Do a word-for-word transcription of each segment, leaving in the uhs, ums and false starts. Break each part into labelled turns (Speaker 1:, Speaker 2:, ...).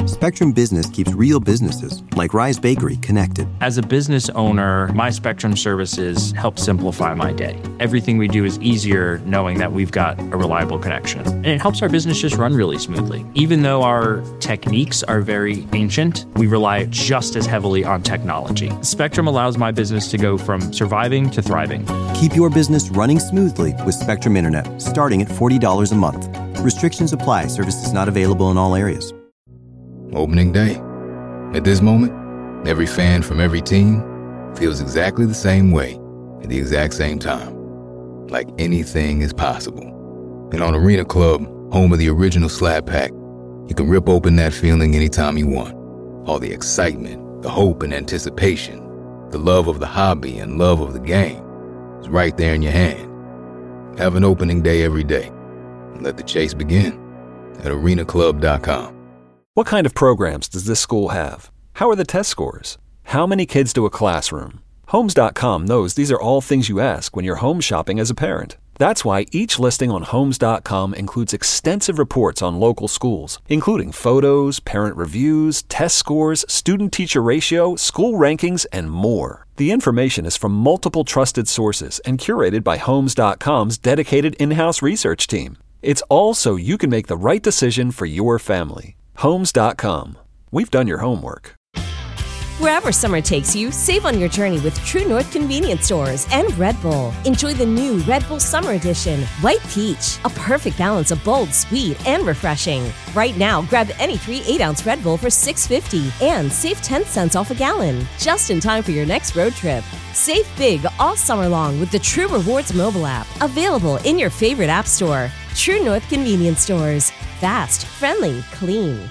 Speaker 1: Spectrum Business keeps real businesses, like Rise Bakery, connected.
Speaker 2: As a business owner, my Spectrum services help simplify my day. Everything we do is easier knowing that we've got a reliable connection. And it helps our business just run really smoothly. Even though our techniques are very ancient, we rely just as heavily on technology. Spectrum allows my business to go from surviving to thriving.
Speaker 1: Keep your business running smoothly with Spectrum Internet, starting at forty dollars a month. Restrictions apply. Services not available in all areas.
Speaker 3: Opening day. At this moment, every fan from every team feels exactly the same way at the exact same time. Like anything is possible. And on Arena Club, home of the original Slab Pack, you can rip open that feeling anytime you want. All the excitement, the hope and anticipation, the love of the hobby and love of the game is right there in your hand. Have an opening day every day. And let the chase begin at arena club dot com.
Speaker 4: What kind of programs does this school have? How are the test scores? How many kids do a classroom? Homes dot com knows these are all things you ask when you're home shopping as a parent. That's why each listing on Homes dot com includes extensive reports on local schools, including photos, parent reviews, test scores, student-teacher ratio, school rankings, and more. The information is from multiple trusted sources and curated by Homes dot com's dedicated in-house research team. It's all so you can make the right decision for your family. Homes dot com. We've done your homework.
Speaker 5: Wherever summer takes you, save on your journey with True North Convenience Stores and Red Bull. Enjoy the new Red Bull Summer Edition, White Peach, a perfect balance of bold, sweet, and refreshing. Right now, grab any three eight-ounce Red Bull for six dollars and fifty cents and save ten cents off a gallon, just in time for your next road trip. Save big all summer long with the True Rewards mobile app, available in your favorite app store. True North Convenience Stores. Fast, friendly, clean.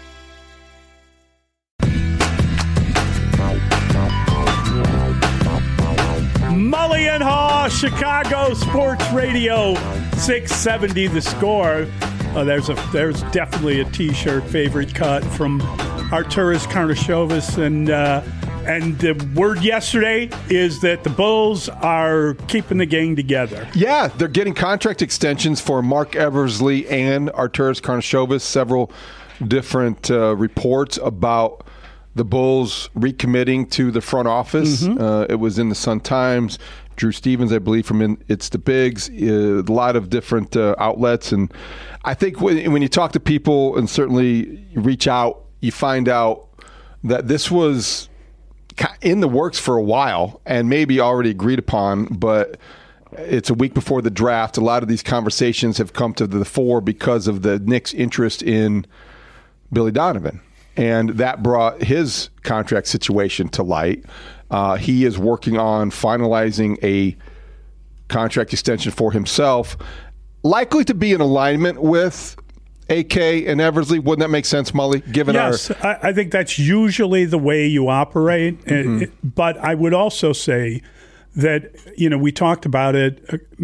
Speaker 6: Mully and Haw, Chicago Sports Radio, six seventy The Score. Uh, there's a there's definitely a T-shirt favorite cut from Arturas Karnisovas, and uh, and the word yesterday is that the Bulls are keeping the gang together.
Speaker 7: Yeah, they're getting contract extensions for Mark Eversley and Arturas Karnisovas. Several different uh, reports about the Bulls recommitting to the front office. Mm-hmm. Uh, it was in the Sun-Times. Drew Stevens, I believe, from in, It's the Bigs. Uh, a lot of different uh, outlets. And I think when, when you talk to people and certainly you reach out, you find out that this was in the works for a while and maybe already agreed upon, but it's a week before the draft. A lot of these conversations have come to the fore because of the Knicks' interest in Billy Donovan. And that brought his contract situation to light. Uh, he is working on finalizing a contract extension for himself, likely to be in alignment with A K and Eversley. Wouldn't that make sense, Mully? Given
Speaker 6: yes,
Speaker 7: our...
Speaker 6: I, I think that's usually the way you operate. Mm-hmm. It, but I would also say that, you know, we talked about it,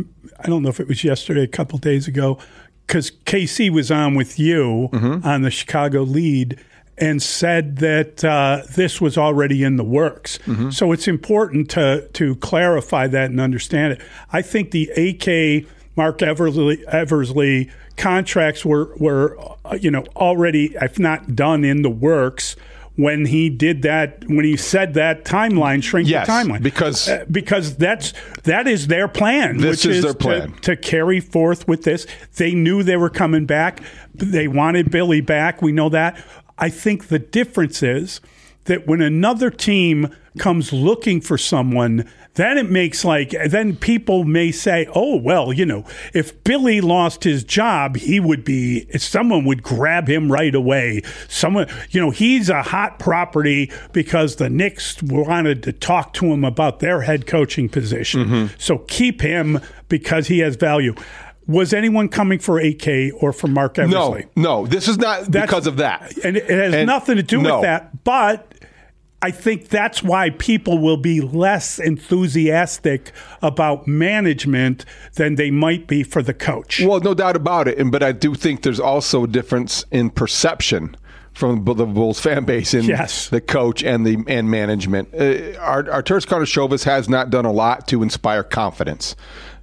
Speaker 6: I don't know if it was yesterday, a couple days ago, because K C was on with you mm-hmm. on the Chicago Lead, and said that uh, this was already in the works. Mm-hmm. So it's important to to clarify that and understand it. I think the A K Mark Eversley, Eversley contracts were were uh, you know already, if not done, in the works when he did that. When he said that timeline, shrink
Speaker 7: yes,
Speaker 6: the timeline,
Speaker 7: because
Speaker 6: uh, because that's that is their plan.
Speaker 7: This
Speaker 6: which
Speaker 7: is
Speaker 6: is
Speaker 7: their plan
Speaker 6: to, to carry forth with this. They knew they were coming back. They wanted Billy back. We know that. I think the difference is that when another team comes looking for someone, then it makes like, then people may say, oh, well, you know, if Billy lost his job, he would be, someone would grab him right away. Someone, you know, he's a hot property because the Knicks wanted to talk to him about their head coaching position. Mm-hmm. So keep him because he has value. Was anyone coming for A K or for Mark Eversley?
Speaker 7: No, no. This is not that's, because of that.
Speaker 6: And it has and nothing to do no. with that. But I think that's why people will be less enthusiastic about management than they might be for the coach.
Speaker 7: Well, no doubt about it. And But I do think there's also a difference in perception from the Bulls fan base and
Speaker 6: yes.
Speaker 7: the coach and the and management. Uh, Arturas Karnisovas has not done a lot to inspire confidence.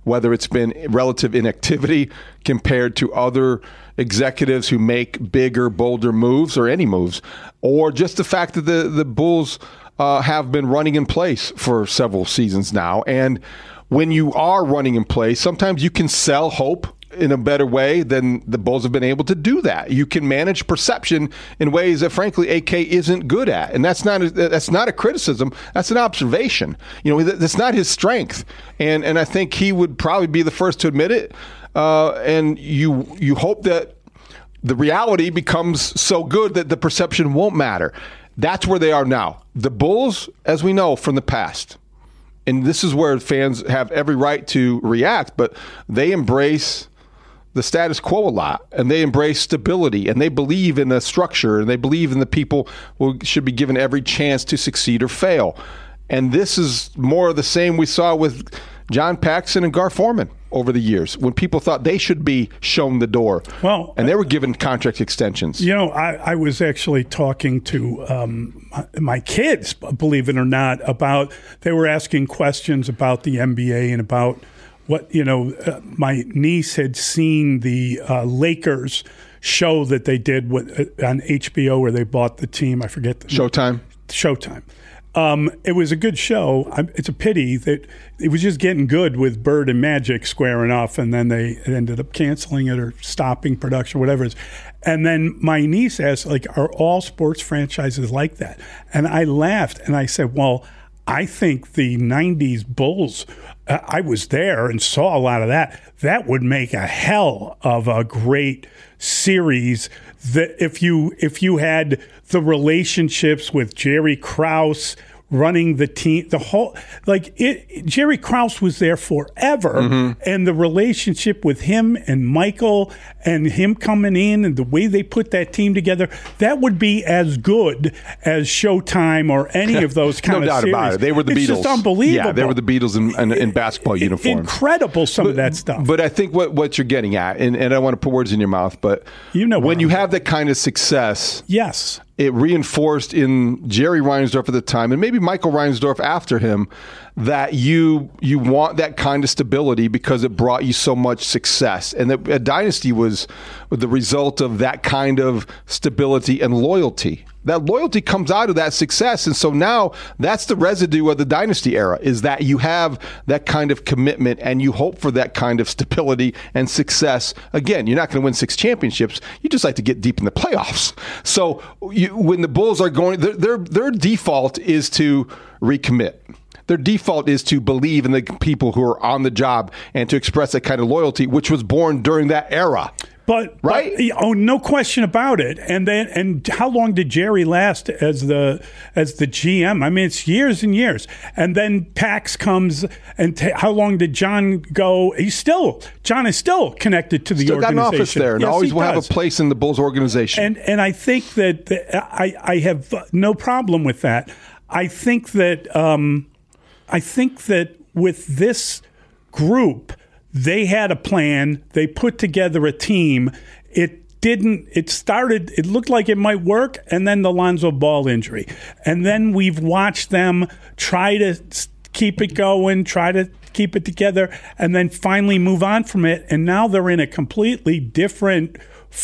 Speaker 7: whether it's been relative inactivity compared to other executives who make bigger, bolder moves or any moves, or just the fact that the, the Bulls uh, have been running in place for several seasons now. And when you are running in place, sometimes you can sell hope in a better way than the Bulls have been able to do that. You can manage perception in ways that, frankly, A K isn't good at, and that's not a, that's not a criticism. That's an observation. You know, that's not his strength, and and I think he would probably be the first to admit it. Uh, and you you hope that the reality becomes so good that the perception won't matter. That's where they are now. The Bulls, as we know from the past, and this is where fans have every right to react, but they embrace the status quo a lot, and they embrace stability, and they believe in the structure, and they believe in the people who should be given every chance to succeed or fail. And this is more of the same we saw with John Paxson and Gar Forman over the years, when people thought they should be shown the door. Well, and they were given contract extensions.
Speaker 6: You know, I, I was actually talking to um, my, my kids, believe it or not, about, they were asking questions about the N B A and about what, you know, uh, my niece had seen the uh, Lakers show that they did with, uh, on H B O where they bought the team. I forget the
Speaker 7: Showtime.
Speaker 6: Showtime. Um, it was a good show. It's a pity that it was just getting good with Bird and Magic squaring off, and then they ended up canceling it or stopping production, whatever it is. And then my niece asked, like, are all sports franchises like that? And I laughed, and I said, well, I think the nineties Bulls, uh, I was there and saw a lot of that. That would make a hell of a great series. That if you if you had the relationships with Jerry Krause running the team, the whole, like it, Jerry Krause was there forever, mm-hmm. and the relationship with him and Michael and him coming in and the way they put that team together, that would be as good as Showtime or any of those kind
Speaker 7: no
Speaker 6: of
Speaker 7: doubt
Speaker 6: series.
Speaker 7: about it. They were the
Speaker 6: it's
Speaker 7: Beatles.
Speaker 6: It's just unbelievable.
Speaker 7: Yeah, they were the Beatles in, in, in basketball uniforms.
Speaker 6: Incredible, some
Speaker 7: but,
Speaker 6: of that stuff.
Speaker 7: But I think what, what you're getting at, and, and I don't want to put words in your mouth, but
Speaker 6: you know
Speaker 7: when you have that kind of success,
Speaker 6: yes,
Speaker 7: it reinforced in Jerry Reinsdorf at the time, and maybe Michael Reinsdorf after him, that you you want that kind of stability because it brought you so much success. And that a dynasty was the result of that kind of stability and loyalty. That loyalty comes out of that success. And so now that's the residue of the dynasty era, is that you have that kind of commitment and you hope for that kind of stability and success. Again, you're not going to win six championships. You just like to get deep in the playoffs. So you, when the Bulls are going, their, their, their default is to recommit. Their default is to believe in the people who are on the job and to express that kind of loyalty, which was born during that era.
Speaker 6: But,
Speaker 7: right?
Speaker 6: But, oh, no question about it. And then, and how long did Jerry last as the as the G M? I mean, it's years and years. And then Pax comes, and t- how long did John go? He's still John is still connected to the
Speaker 7: still
Speaker 6: organization.
Speaker 7: Got an office there, and
Speaker 6: yes,
Speaker 7: always will
Speaker 6: does.
Speaker 7: have a place in the Bulls organization.
Speaker 6: And and I think that the, I I have no problem with that. I think that um, I think that with this group, they had a plan. They put together a team. It didn't, it started, it looked like it might work, and then the Lonzo Ball injury. And then we've watched them try to keep it going, try to keep it together, and then finally move on from it. And now they're in a completely different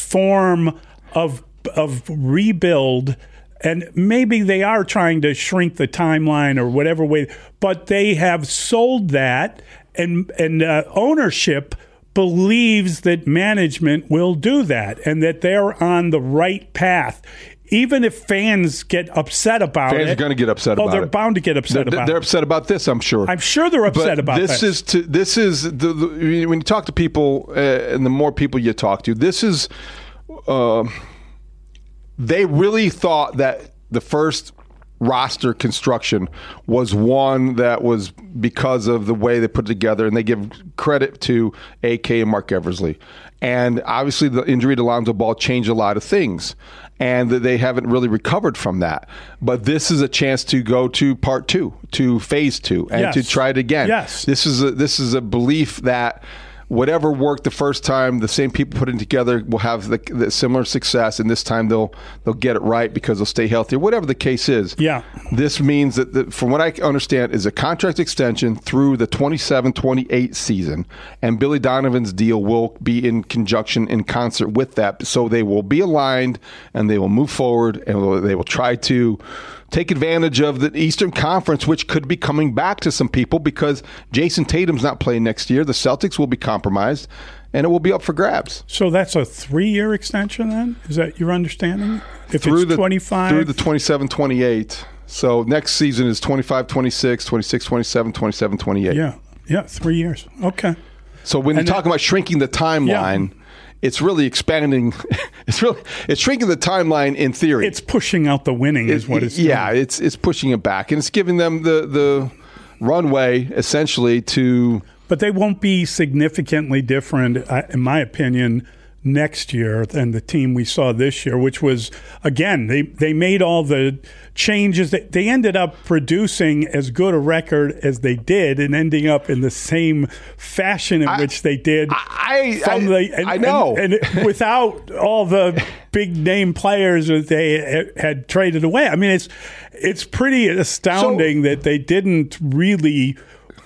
Speaker 6: form of of rebuild. And maybe they are trying to shrink the timeline or whatever way, but they have sold that, and and uh, ownership believes that management will do that and that they're on the right path. Even if fans get upset about
Speaker 7: fans
Speaker 6: it.
Speaker 7: Fans are going to get upset
Speaker 6: oh,
Speaker 7: about it.
Speaker 6: Oh, they're bound to get upset
Speaker 7: they're,
Speaker 6: about
Speaker 7: they're
Speaker 6: it.
Speaker 7: They're upset about this, I'm sure.
Speaker 6: I'm sure they're upset
Speaker 7: but
Speaker 6: about
Speaker 7: this.
Speaker 6: This
Speaker 7: is to, this is, the, the, when you talk to people, uh, and the more people you talk to, this is, uh, they really thought that the first roster construction was one that was because of the way they put it together, and they give credit to A K and Mark Eversley. And obviously the injury to Lonzo Ball changed a lot of things, and they haven't really recovered from that. But this is a chance to go to part two, to phase two, and
Speaker 6: yes.
Speaker 7: to try it again.
Speaker 6: Yes.
Speaker 7: This is a, this is a belief that whatever worked the first time, the same people put it together will have the, the similar success, and this time they'll they'll get it right because they'll stay healthy, or whatever the case is.
Speaker 6: Yeah.
Speaker 7: This means that, the, from what I understand, is a contract extension through the twenty-seven twenty-eight season, and Billy Donovan's deal will be in conjunction, in concert with that. So they will be aligned, and they will move forward, and they will try to take advantage of the Eastern Conference, which could be coming back to some people because Jason Tatum's not playing next year. The Celtics will be compromised, and it will be up for grabs.
Speaker 6: So that's a three-year extension then? Is that your understanding? If
Speaker 7: through
Speaker 6: it's
Speaker 7: the,
Speaker 6: twenty-five?
Speaker 7: Through the twenty-seven twenty-eight. So next season is twenty-five twenty-six, twenty-six twenty-seven, twenty-seven twenty-eight.
Speaker 6: Yeah, yeah, three years. Okay.
Speaker 7: So when
Speaker 6: And
Speaker 7: you're talking
Speaker 6: then-
Speaker 7: about shrinking the timeline, yeah. it's really expanding. It's really it's shrinking the timeline in theory.
Speaker 6: It's pushing out the winning is
Speaker 7: It-
Speaker 6: what it's
Speaker 7: yeah,
Speaker 6: doing.
Speaker 7: it's it's pushing it back, and it's giving them the the runway essentially to.
Speaker 6: But they won't be significantly different, uh, in my opinion, next year than the team we saw this year, which was, again, they, they made all the changes. That they ended up producing as good a record as they did and ending up in the same fashion in
Speaker 7: I,
Speaker 6: which they did.
Speaker 7: I,
Speaker 6: from
Speaker 7: I,
Speaker 6: the, and,
Speaker 7: I know.
Speaker 6: And, and without all the big-name players that they had traded away. I mean, it's, it's pretty astounding so, that they didn't really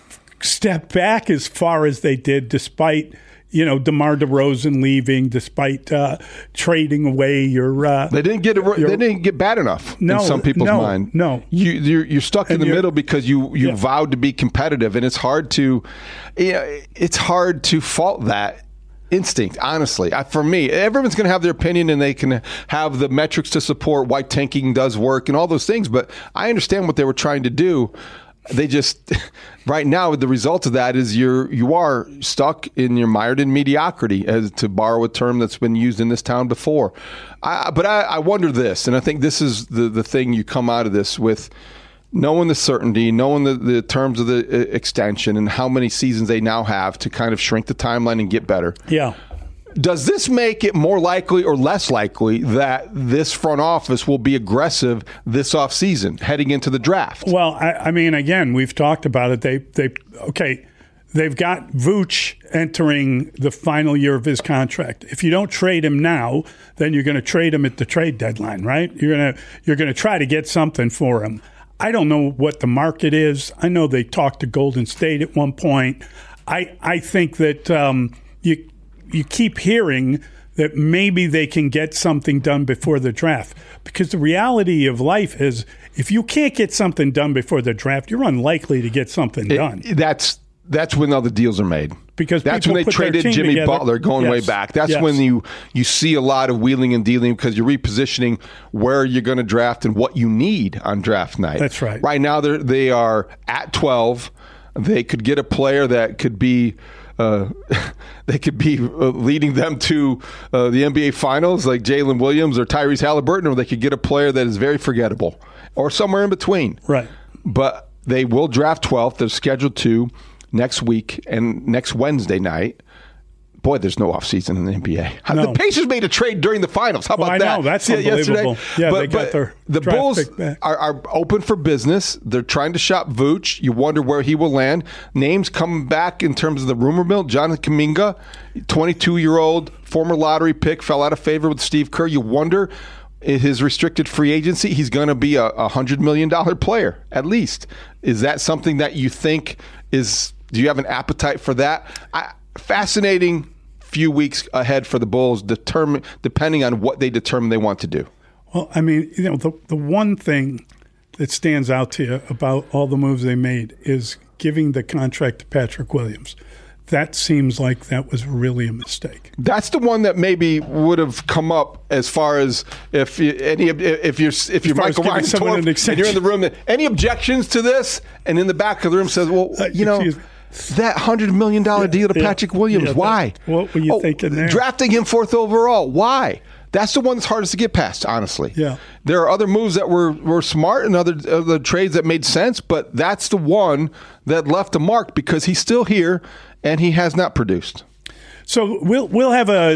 Speaker 6: step back as far as they did, despite, you know, DeMar DeRozan leaving, despite uh, trading away your. Uh,
Speaker 7: they didn't get it.
Speaker 6: Your,
Speaker 7: they didn't get bad enough
Speaker 6: no,
Speaker 7: in some people's
Speaker 6: no,
Speaker 7: mind.
Speaker 6: No,
Speaker 7: you you're, you're stuck in
Speaker 6: and
Speaker 7: the middle because you you
Speaker 6: yeah.
Speaker 7: vowed to be competitive, and it's hard to, you know, it's hard to fault that instinct. Honestly, I, for me, everyone's going to have their opinion, and they can have the metrics to support why tanking does work and all those things. But I understand what they were trying to do. They just right now the result of that is you're you are stuck in your mired in mediocrity, as to borrow a term that's been used in this town before. I, but I, I wonder this, and I think this is the the thing you come out of this with, knowing the certainty, knowing the, the terms of the extension, and how many seasons they now have to kind of shrink the timeline and get better.
Speaker 6: Yeah.
Speaker 7: Does this make it more likely or less likely that this front office will be aggressive this offseason heading into the draft?
Speaker 6: Well, I, I mean, again, we've talked about it. They, they, okay, they've got Vooch entering the final year of his contract. If you don't trade him now, then you're going to trade him at the trade deadline, right? You're going to you're going to try to get something for him. I don't know what the market is. I know they talked to Golden State at one point. I I think that um, you. You keep hearing that maybe they can get something done before the draft, because the reality of life is if you can't get something done before the draft, you're unlikely to get something done.
Speaker 7: It, that's that's when all the deals are made.
Speaker 6: Because
Speaker 7: that's when they traded Jimmy
Speaker 6: together.
Speaker 7: Butler going
Speaker 6: yes.
Speaker 7: way back. That's
Speaker 6: yes.
Speaker 7: when you you see a lot of wheeling and dealing because you're repositioning where you're going to draft and what you need on draft night.
Speaker 6: That's right.
Speaker 7: Right now they they are at twelve. They could get a player that could be. Uh, they could be uh, leading them to uh, the N B A Finals like Jalen Williams or Tyrese Halliburton, or they could get a player that is very forgettable or somewhere in between.
Speaker 6: Right.
Speaker 7: But they will draft twelfth. They're scheduled to next week and next Wednesday night. Boy, there's no offseason in the N B A.
Speaker 6: No.
Speaker 7: The Pacers made a trade during the finals. How about
Speaker 6: well, I
Speaker 7: that?
Speaker 6: know. That's
Speaker 7: See
Speaker 6: unbelievable.
Speaker 7: Yesterday?
Speaker 6: Yeah,
Speaker 7: but,
Speaker 6: they got
Speaker 7: but
Speaker 6: their
Speaker 7: the
Speaker 6: draft
Speaker 7: Bulls
Speaker 6: pick back.
Speaker 7: are, are open for business. They're trying to shop Vooch. You wonder where he will land. Names coming back in terms of the rumor mill. Jonathan Kuminga, twenty-two-year-old, former lottery pick, fell out of favor with Steve Kerr. You wonder, in his restricted free agency, he's going to be a one hundred million dollars player, at least. Is that something that you think is – do you have an appetite for that? I, fascinating few weeks ahead for the Bulls, determine, depending on what they determine they want to do.
Speaker 6: Well, I mean, you know, the the one thing that stands out to you about all the moves they made is giving the contract to Patrick Williams. That seems like that was really a mistake.
Speaker 7: That's the one that maybe would have come up as far as if you, any if you're if you're Michael Reinsdorf and you're in the room. Any objections to this? And in the back of the room says, "Well,
Speaker 6: uh,
Speaker 7: you know."
Speaker 6: Me.
Speaker 7: That one hundred million dollars
Speaker 6: yeah,
Speaker 7: deal to
Speaker 6: yeah,
Speaker 7: Patrick Williams.
Speaker 6: yeah,
Speaker 7: Why?
Speaker 6: What were you
Speaker 7: oh,
Speaker 6: thinking there?
Speaker 7: Drafting him fourth overall. Why? That's the one that's hardest to get past, honestly.
Speaker 6: Yeah.
Speaker 7: There are other moves that were, were smart and other, other trades that made sense, but that's the one that left a mark because he's still here and he has not produced.
Speaker 6: So we'll we'll have a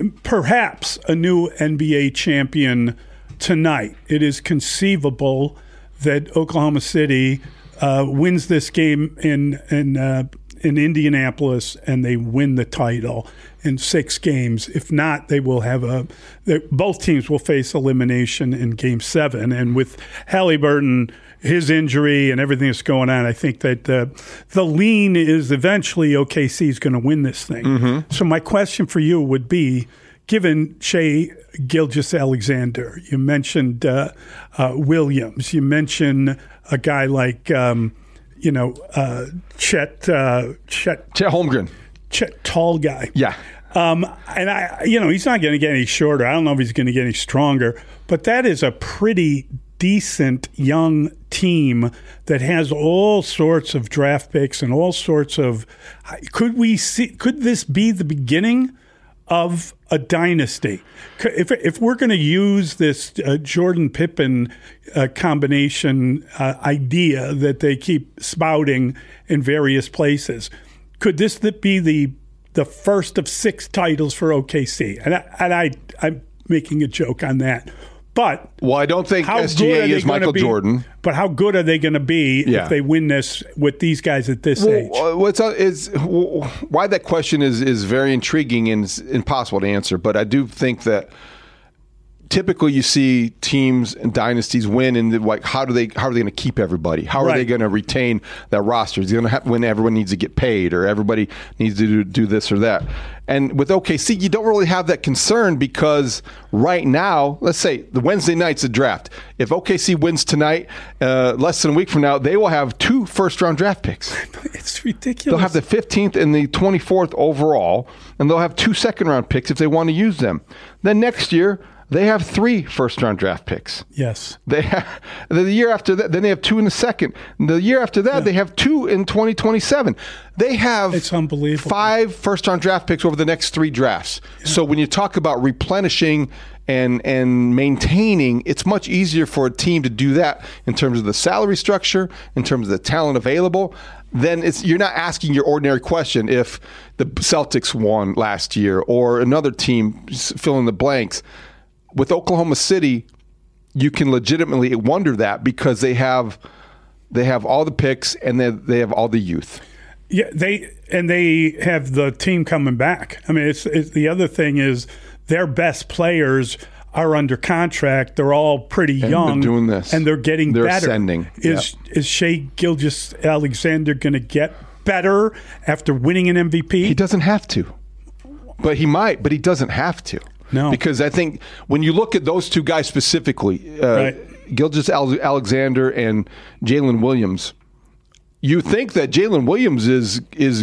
Speaker 6: perhaps a new N B A champion tonight. It is conceivable that Oklahoma City uh, wins this game in in uh, in Indianapolis and they win the title in six games. If not, they will have a – both teams will face elimination in Game seven. And with Halliburton, his injury and everything that's going on, I think that the, the lean is eventually O K C is going to win this thing. Mm-hmm. So my question for you would be, given Shai Gilgeous-Alexander, you mentioned uh, uh, Williams, you mentioned a guy like, um, you know, uh, Chet, uh, Chet.
Speaker 7: Chet Holmgren.
Speaker 6: Chet, tall guy.
Speaker 7: Yeah.
Speaker 6: Um, and, I, you know, he's not going to get any shorter. I don't know if he's going to get any stronger. But that is a pretty decent young team that has all sorts of draft picks and all sorts of – could we see – could this be the beginning of a dynasty? If if we're going to use this uh, Jordan Pippen uh, combination uh, idea that they keep spouting in various places, could this be the the first of six titles for O K C? And I, and I I'm making a joke on that. But
Speaker 7: well, I don't think S G A is Michael
Speaker 6: be,
Speaker 7: Jordan.
Speaker 6: But how good are they going to be yeah. if they win this with these guys at this
Speaker 7: well,
Speaker 6: age?
Speaker 7: What's uh, is why that question is is very intriguing and it's impossible to answer. But I do think that typically you see teams and dynasties win, and like how do they how are they going to keep everybody? How right. are they going to retain that roster? Is it going to happen when everyone needs to get paid, or everybody needs to do, do this or that? And with O K C, you don't really have that concern because right now, let's say the Wednesday night's a draft. If O K C wins tonight, uh, less than a week from now, they will have two first-round draft picks.
Speaker 6: It's ridiculous.
Speaker 7: They'll have the fifteenth and the twenty-fourth overall, and they'll have two second-round picks if they want to use them. Then next year, they have three first-round draft picks.
Speaker 6: Yes.
Speaker 7: They have, the year after that, then they have two in the second. The year after that, yeah. they have two in twenty twenty-seven. They have
Speaker 6: it's unbelievable.
Speaker 7: five first-round draft picks over the next three drafts. Yeah. So when you talk about replenishing and and maintaining, it's much easier for a team to do that in terms of the salary structure, in terms of the talent available. Then it's you're not asking your ordinary question if the Celtics won last year or another team, fill in the blanks. With Oklahoma City, you can legitimately wonder that because they have they have all the picks and they they have all the youth.
Speaker 6: Yeah, they and they have the team coming back. I mean, it's, it's the other thing is their best players are under contract. They're all pretty
Speaker 7: and
Speaker 6: young,
Speaker 7: they're doing this,
Speaker 6: and they're getting
Speaker 7: they're
Speaker 6: better.
Speaker 7: Ascending.
Speaker 6: Is
Speaker 7: yep.
Speaker 6: is Shai Gilgeous-Alexander going to get better after winning an M V P?
Speaker 7: He doesn't have to, but he might. But he doesn't have to.
Speaker 6: No.
Speaker 7: Because I think when you look at those two guys specifically, uh, right. Gilgeous-Alexander and Jalen Williams, you think that Jalen Williams is is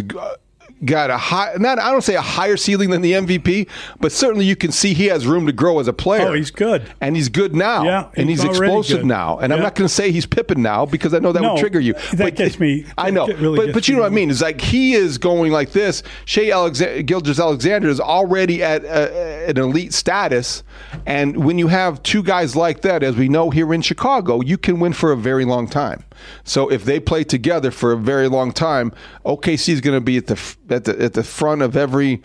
Speaker 7: got a high, not I don't say a higher ceiling than the M V P, but certainly you can see he has room to grow as a player.
Speaker 6: Oh, he's good.
Speaker 7: And he's good now.
Speaker 6: Yeah,
Speaker 7: and he's,
Speaker 6: he's
Speaker 7: explosive
Speaker 6: good.
Speaker 7: now. And
Speaker 6: yeah.
Speaker 7: I'm not going to say he's Pippen now because I know that
Speaker 6: no,
Speaker 7: would trigger you.
Speaker 6: That
Speaker 7: but,
Speaker 6: gets me.
Speaker 7: I know.
Speaker 6: Really
Speaker 7: but but you know what I mean? It's like he is going like this. Shai Alexa- Gilgeous-Alexander is already at uh, an elite status. And when you have two guys like that, as we know here in Chicago, you can win for a very long time. So if they play together for a very long time, O K C is going to be at the at the at the front of every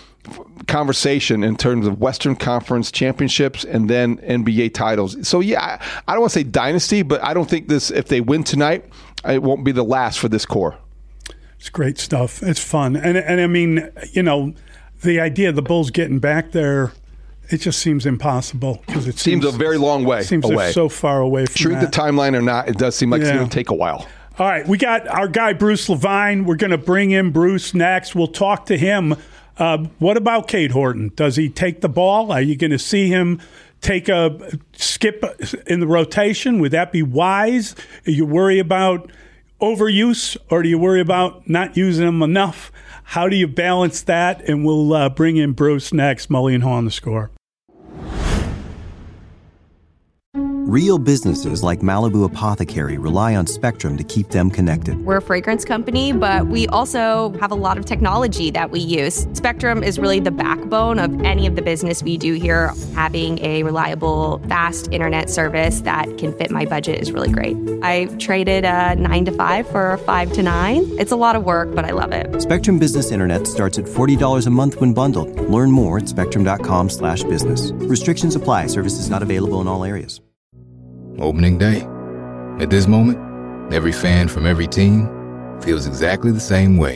Speaker 7: conversation in terms of Western Conference championships and then N B A titles. So yeah, I, I don't want to say dynasty, but I don't think this. If they win tonight, it won't be the last for this core.
Speaker 6: It's great stuff. It's fun, and and I mean, you know, the idea of the Bulls getting back there. It just seems impossible because it
Speaker 7: seems, seems a very long way.
Speaker 6: It seems
Speaker 7: away.
Speaker 6: They're so far away from
Speaker 7: True
Speaker 6: that.
Speaker 7: the timeline or not, it does seem like yeah. it's going to take a while.
Speaker 6: All right, we got our guy Bruce Levine. We're going to bring in Bruce next. We'll talk to him. Uh, what about Cade Horton? Does he take the ball? Are you going to see him take a skip in the rotation? Would that be wise? Are you worry about overuse, or do you worry about not using him enough? How do you balance that? And we'll uh, bring in Bruce next. Mully and Haw on The Score.
Speaker 1: Real businesses like Malibu Apothecary rely on Spectrum to keep them connected.
Speaker 8: We're a fragrance company, but we also have a lot of technology that we use. Spectrum is really the backbone of any of the business we do here. Having a reliable, fast internet service that can fit my budget is really great. I traded a nine to five for a five to nine. It's a lot of work, but I love it.
Speaker 1: Spectrum Business Internet starts at forty dollars a month when bundled. Learn more at spectrum.com slash business. Restrictions apply. Services not available in all areas.
Speaker 3: Opening day. At this moment, every fan from every team feels exactly the same way.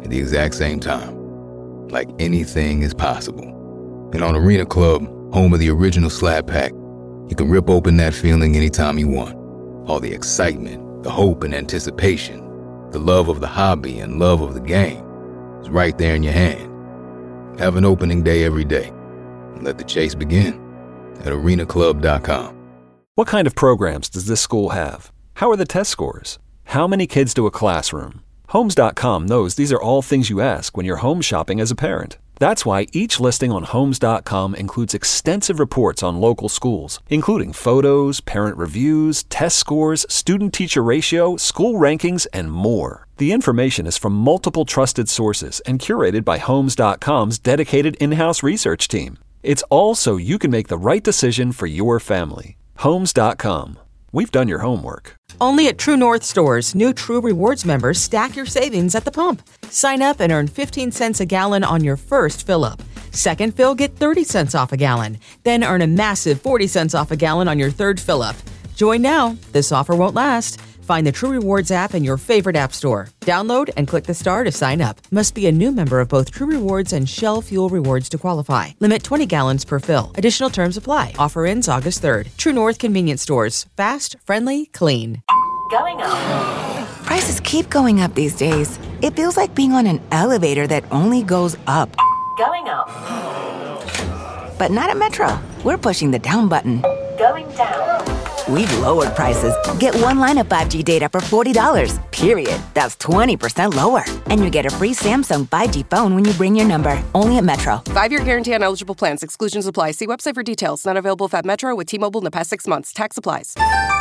Speaker 3: at the exact same time. Like anything is possible. And on Arena Club, home of the original Slab Pack, you can rip open that feeling anytime you want. All the excitement, the hope and anticipation, the love of the hobby and love of the game is right there in your hand. Have an opening day every day. And let the chase begin at arena club dot com.
Speaker 4: What kind of programs does this school have? How are the test scores? How many kids do a classroom? Homes dot com knows these are all things you ask when you're home shopping as a parent. That's why each listing on Homes dot com includes extensive reports on local schools, including photos, parent reviews, test scores, student-teacher ratio, school rankings, and more. The information is from multiple trusted sources and curated by Homes dot com's dedicated in-house research team. It's all so you can make the right decision for your family. Homes dot com. We've done your homework.
Speaker 9: Only at True North stores, new True Rewards members stack your savings at the pump. Sign up and earn fifteen cents a gallon on your first fill-up. Second fill, get thirty cents off a gallon. Then earn a massive forty cents off a gallon on your third fill-up. Join now. This offer won't last. Find the True Rewards app in your favorite app store. Download and click the star to sign up. Must be a new member of both True Rewards and Shell Fuel Rewards to qualify. Limit twenty gallons per fill. Additional terms apply. Offer ends August third. True North Convenience Stores. Fast, friendly, clean.
Speaker 10: Going up. Prices keep going up these days. It feels like being on an elevator that only goes up. Going up. But not at Metro. We're pushing the down button. Going down. We've lowered prices. Get one line of five G data for forty dollars, period. That's twenty percent lower. And you get a free Samsung five G phone when you bring your number. Only at Metro.
Speaker 11: Five-year guarantee on eligible plans. Exclusions apply. See website for details. Not available at Metro with T-Mobile in the past six months. Tax applies.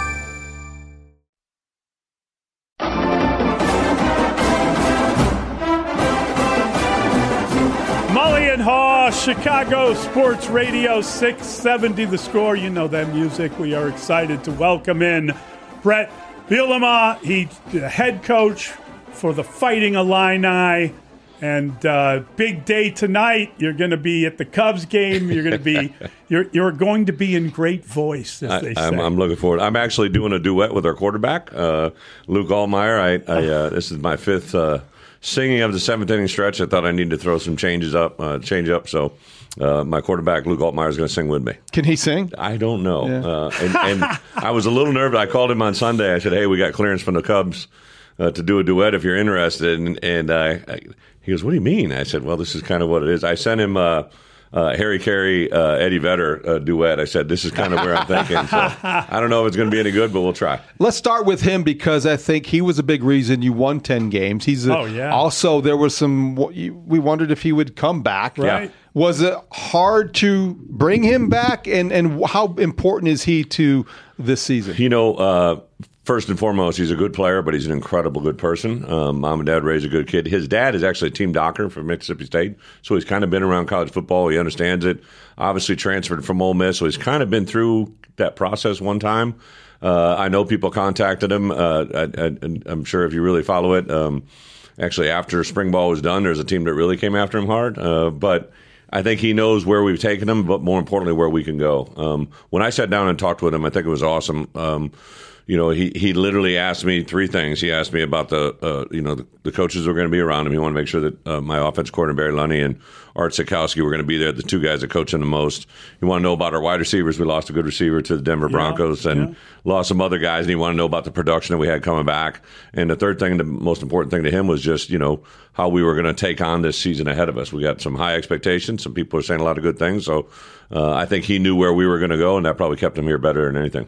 Speaker 6: Mully and Haw, Chicago Sports Radio six seventy The Score. You know that music. We are excited to welcome in Bret Bielema. He's the head coach for the Fighting Illini. And uh, big day tonight. You're going to be at the Cubs game. You're going to be you're you're going to be in great voice, as they
Speaker 12: I, I'm,
Speaker 6: say.
Speaker 12: I'm looking forward. I'm actually doing a duet with our quarterback, uh, Luke Altmyer. I, I uh, this is my fifth uh, singing of the seventh inning stretch. I thought I needed to throw some changes up, uh, change up. So uh, my quarterback, Luke Altmyer, is going to sing with me.
Speaker 7: Can he sing?
Speaker 12: I don't know.
Speaker 7: Yeah.
Speaker 12: Uh, and, and I was a little nervous. I called him on Sunday. I said, "Hey, we got clearance from the Cubs uh, to do a duet if you're interested." And, and uh, I, he goes, "What do you mean?" I said, "Well, this is kind of what it is." I sent him uh, uh, Harry Carey, uh, Eddie Vedder uh, duet. I said, "This is kind of where I'm thinking." So I don't know if it's going to be any good, but we'll try.
Speaker 7: Let's start with him because I think he was a big reason you won ten games. He's a,
Speaker 6: Oh, yeah.
Speaker 7: Also, there was some. We wondered if he would come back.
Speaker 6: Right.
Speaker 7: Yeah. Was it hard to bring him back, and and how important is he to this season?
Speaker 12: You know, uh, first and foremost, he's a good player, but he's an incredible good person. Um, mom and dad raised a good kid. His dad is actually a team doctor from Mississippi State, so he's kind of been around college football. He understands it. Obviously transferred from Ole Miss, so he's kind of been through that process one time. Uh, I know people contacted him. Uh, I, I, I'm sure if you really follow it, um, actually after spring ball was done, there's a team that really came after him hard. Uh, but I think he knows where we've taken him, but more importantly, where we can go. Um, when I sat down and talked with him, I think it was awesome. Um, you know, he, he literally asked me three things. He asked me about the, uh, you know, the, the coaches who are going to be around him. He wanted to make sure that uh, my offense coordinator, Barry Lunny, and Art Sikowski were going to be there, the two guys that coach him the most. He wanted to know about our wide receivers. We lost a good receiver to the Denver Broncos yeah, and yeah. lost some other guys, and he wanted to know about the production that we had coming back. And the third thing, the most important thing to him was just, you know, how we were going to take on this season ahead of us. We got some high expectations. Some people are saying a lot of good things. So uh, I think he knew where we were going to go, and that probably kept him here better than anything.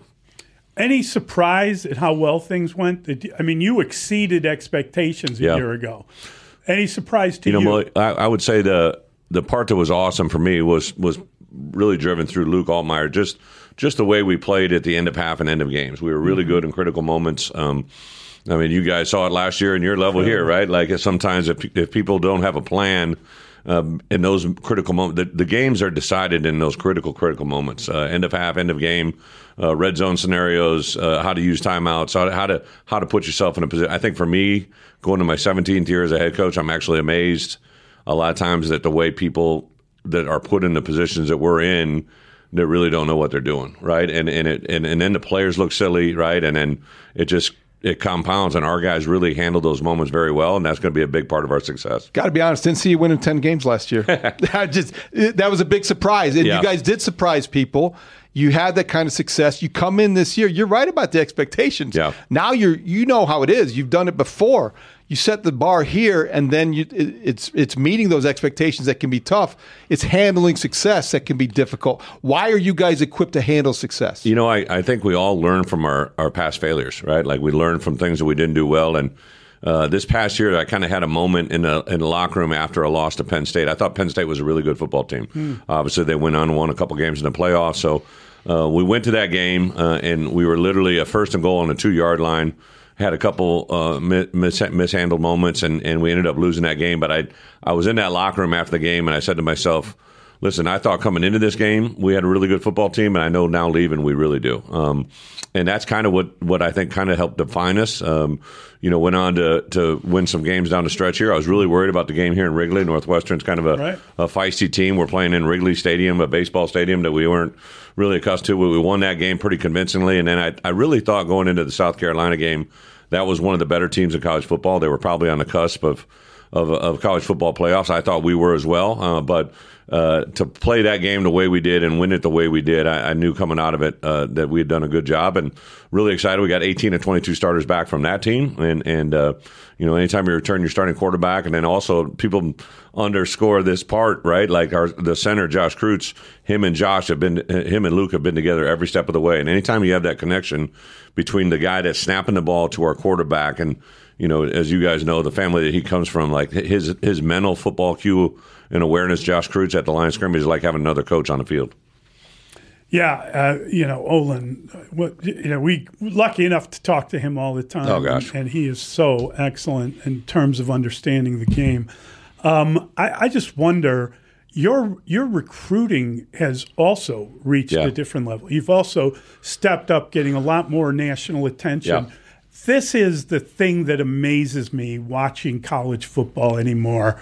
Speaker 6: Any surprise at how well things went? I mean, you exceeded expectations a
Speaker 12: yeah.
Speaker 6: year ago. Any surprise to
Speaker 12: you?
Speaker 6: You
Speaker 12: know, you? I, I would say the the part that was awesome for me was was really driven through Luke Altmyer. Just just the way we played at the end of half and end of games. We were really mm-hmm. good in critical moments. Um, I mean, you guys saw it last year in your level yeah. here, right? Like sometimes if if people don't have a plan. Um, in those critical moments, the, the games are decided in those critical, critical moments. Uh, end of half, end of game, uh, red zone scenarios, uh, how to use timeouts, how to, how to how to put yourself in a position. I think for me, going to my seventeenth year as a head coach, I'm actually amazed a lot of times at the way people that are put in the positions that we're in that really don't know what they're doing, right? And and it and, and then the players look silly, right? And then it just it compounds, and our guys really handle those moments very well, and that's going to be a big part of our success.
Speaker 7: Got to be honest, didn't see you winning ten games last year. I just that was a big surprise, and
Speaker 12: yeah.
Speaker 7: you guys did surprise people. You had that kind of success. You come in this year, you're right about the expectations.
Speaker 12: Yeah.
Speaker 7: Now you're you know how it is. You've done it before. You set the bar here, and then you, it, it's it's meeting those expectations that can be tough. It's handling success that can be difficult. Why are you guys equipped to handle success?
Speaker 12: You know, I, I think we all learn from our, our past failures, right? Like we learn from things that we didn't do well. And uh, this past year, I kind of had a moment in the, in the locker room after a loss to Penn State. I thought Penn State was a really good football team. Hmm. Obviously, they went on and won a couple games in the playoffs. So uh, we went to that game, uh, and we were literally a first and goal on the two-yard line. Had a couple uh, mis- mishandled moments, and, and we ended up losing that game. But I I was in that locker room after the game, and I said to myself, listen, I thought coming into this game we had a really good football team, and I know now leaving we really do. Um, and that's kind of what, what I think kind of helped define us. Um, you know, went on to, to win some games down the stretch here. I was really worried about the game here in Wrigley. Northwestern's kind of a, right. a feisty team. We're playing in Wrigley Stadium, a baseball stadium that we weren't really accustomed to. We won that game pretty convincingly, and then I, I really thought going into the South Carolina game, that was one of the better teams in college football. They were probably on the cusp of of, of college football playoffs. I thought we were as well. Uh, but uh, to play that game the way we did and win it the way we did, I, I knew coming out of it uh, that we had done a good job, and really excited. We got eighteen of twenty-two starters back from that team. And, and uh, you know, anytime you return your starting quarterback, and then also people underscore this part, right? Like our the center, Josh Kreutz, him and Josh have been, him and Luke have been together every step of the way. And anytime you have that connection between the guy that's snapping the ball to our quarterback, and you know, as you guys know, the family that he comes from, like his his mental football cue and awareness, Josh Kreutz at the line of scrimmage is like having another coach on the field.
Speaker 6: Yeah, uh, you know, Olin, what, you know, we lucky enough to talk to him all the time.
Speaker 12: Oh, gosh.
Speaker 6: And, and he is so excellent in terms of understanding the game. Um, I, I just wonder, your your recruiting has also reached
Speaker 12: yeah.
Speaker 6: a different level. You've also stepped up, getting a lot more national attention.
Speaker 12: Yeah.
Speaker 6: This is the thing that amazes me watching college football anymore.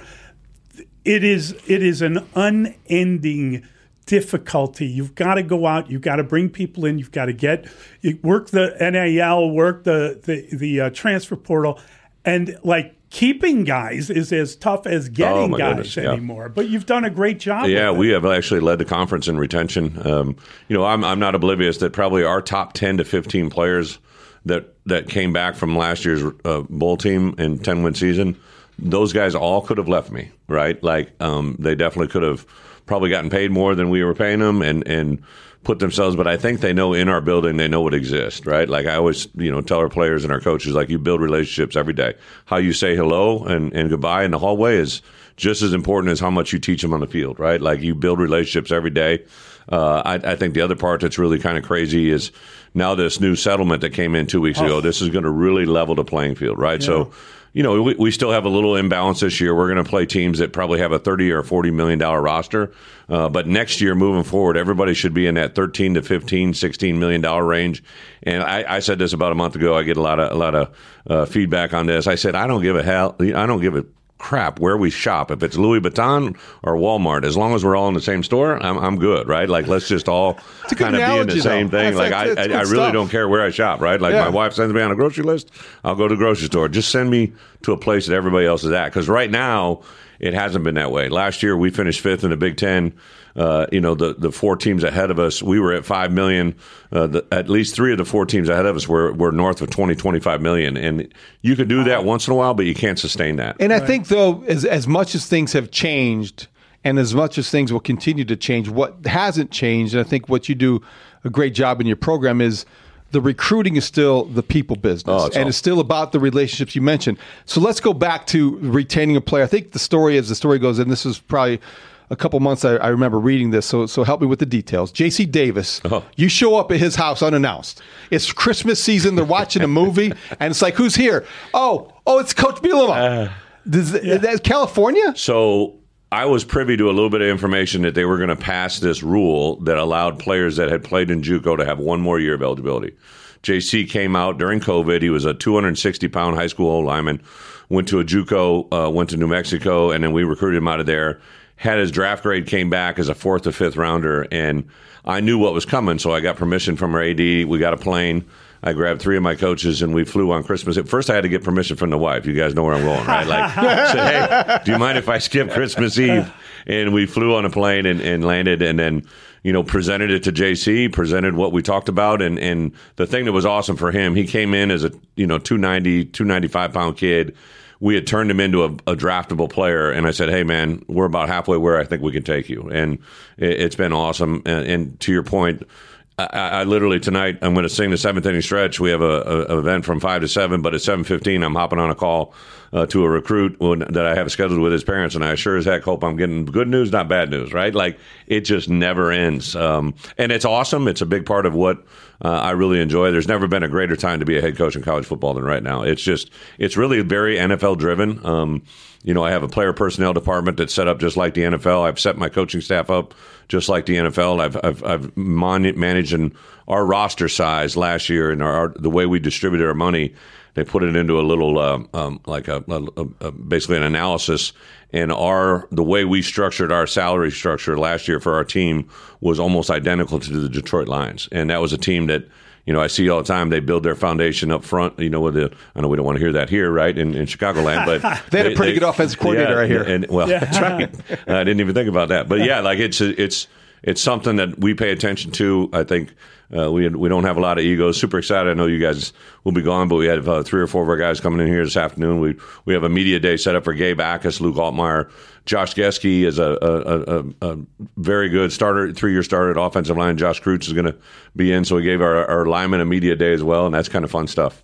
Speaker 6: It is it is an unending difficulty. You've got to go out. You've got to bring people in. You've got to get you work the N I L, work the the the uh, transfer portal, and like keeping guys is as tough as getting
Speaker 12: oh
Speaker 6: guys
Speaker 12: goodness, yeah.
Speaker 6: anymore. But you've done a great job.
Speaker 12: Yeah,
Speaker 6: with it.
Speaker 12: we have actually led the conference in retention. Um, you know, I'm I'm not oblivious that probably our top ten to fifteen players that that came back from last year's uh, bowl team and ten win season, those guys all could have left me, right? Like um, they definitely could have probably gotten paid more than we were paying them and, and put themselves, but I think they know in our building, they know what exists, right? Like I always, you know, tell our players and our coaches, like you build relationships every day. How you say hello and, and goodbye in the hallway is just as important as how much you teach them on the field, right? Like you build relationships every day. Uh, I, I think the other part that's really kind of crazy is now this new settlement that came in two weeks oh. ago, this is going to really level the playing field, right? Yeah. So, you know, we, we still have a little imbalance this year. We're going to play teams that probably have a thirty or forty million dollars roster. Uh, but next year, moving forward, everybody should be in that thirteen to fifteen, sixteen million dollars range. And I, I said this about a month ago. I get a lot of a lot of uh, feedback on this. I said, I don't give a hell. I don't give a crap where we shop. If it's Louis Vuitton or Walmart, as long as we're all in the same store, I'm I'm good, right? Like let's just all kind of be in the same
Speaker 7: though.
Speaker 12: thing.
Speaker 7: That's
Speaker 12: like I, I, I really
Speaker 7: stuff.
Speaker 12: don't care where I shop, right? Like
Speaker 7: yeah.
Speaker 12: my wife sends me on a grocery list, I'll go to the grocery store. Just send me to a place that everybody else is at. Because right now it hasn't been that way. Last year we finished fifth in the Big Ten. Uh, you know, the, the four teams ahead of us, we were at five million. Uh, the, at least three of the four teams ahead of us were, were north of twenty, twenty-five million. And you could do that once in a while, but you can't sustain that.
Speaker 7: And I think, though, as, as much as things have changed and as much as things will continue to change, what hasn't changed, and I think what you do a great job in your program is the recruiting is still the people business,
Speaker 12: oh, it's
Speaker 7: and
Speaker 12: all-
Speaker 7: it's still about the relationships you mentioned. So let's go back to retaining a player. I think the story, as the story goes, and this is probably a couple months I, I remember reading this, so so help me with the details. J C Davis,
Speaker 12: oh.
Speaker 7: you show up at his house unannounced. It's Christmas season. They're watching a movie, and it's like, who's here? Oh, oh, it's Coach Bielema. Uh, Does, yeah. Is that California?
Speaker 12: So I was privy to a little bit of information that they were going to pass this rule that allowed players that had played in JUCO to have one more year of eligibility. J C came out during COVID. He was a two hundred sixty pound high school O lineman, went to a JUCO, uh, went to New Mexico, and then we recruited him out of there. had his draft grade came back as a fourth or fifth rounder, and I knew what was coming, so I got permission from our A D. We got a plane. I grabbed three of my coaches, and we flew on Christmas. At first, I had to get permission from the wife. You guys know where I'm going, right? Like, said, hey, do you mind if I skip Christmas Eve? And we flew on a plane and, and landed, and then, you know, presented it to J C, presented what we talked about. And, and the thing that was awesome for him, he came in as a, you know, two ninety, two ninety-five pound kid. We had turned him into a, a draftable player, and I said, hey, man, we're about halfway where I think we can take you. And it, it's been awesome. And, and to your point, I, I literally tonight I'm going to sing the seventh inning stretch. We have a, a, a event from five to seven, but at seven fifteen I'm hopping on a call uh, to a recruit when, that I have scheduled with his parents, and I sure as heck hope I'm getting good news, not bad news, right? Like, it just never ends, um, and it's awesome. It's a big part of what uh, I really enjoy. There's never been a greater time to be a head coach in college football than right now. It's just it's really very N F L driven. Um, You know, I have a player personnel department that's set up just like the N F L. I've set my coaching staff up just like the N F L. I've I've, I've mon- managed in our roster size last year and our, our the way we distributed our money. They put it into a little uh, um, like a, a, a basically an analysis. And our the way we structured our salary structure last year for our team was almost identical to the Detroit Lions, and that was a team that. You know, I see all the time they build their foundation up front. You know, with the I know we don't want to hear that here, right, in, in Chicagoland, but
Speaker 7: they had a pretty
Speaker 12: they,
Speaker 7: good offensive coordinator,
Speaker 12: yeah,
Speaker 7: I hear.
Speaker 12: And, well,
Speaker 6: Yeah.
Speaker 12: that's right. I didn't even think about that, but yeah, like it's it's it's something that we pay attention to. I think uh, we we don't have a lot of egos. Super excited. I know you guys will be gone, but we have uh, three or four of our guys coming in here this afternoon. We we have a media day set up for Gabe Ackus, Luke Altmaier. Josh Geske is a, a, a, a very good starter, three-year starter at offensive line. Josh Kreutz is going to be in, so we gave our, our lineman a media day as well, and that's kind of fun stuff.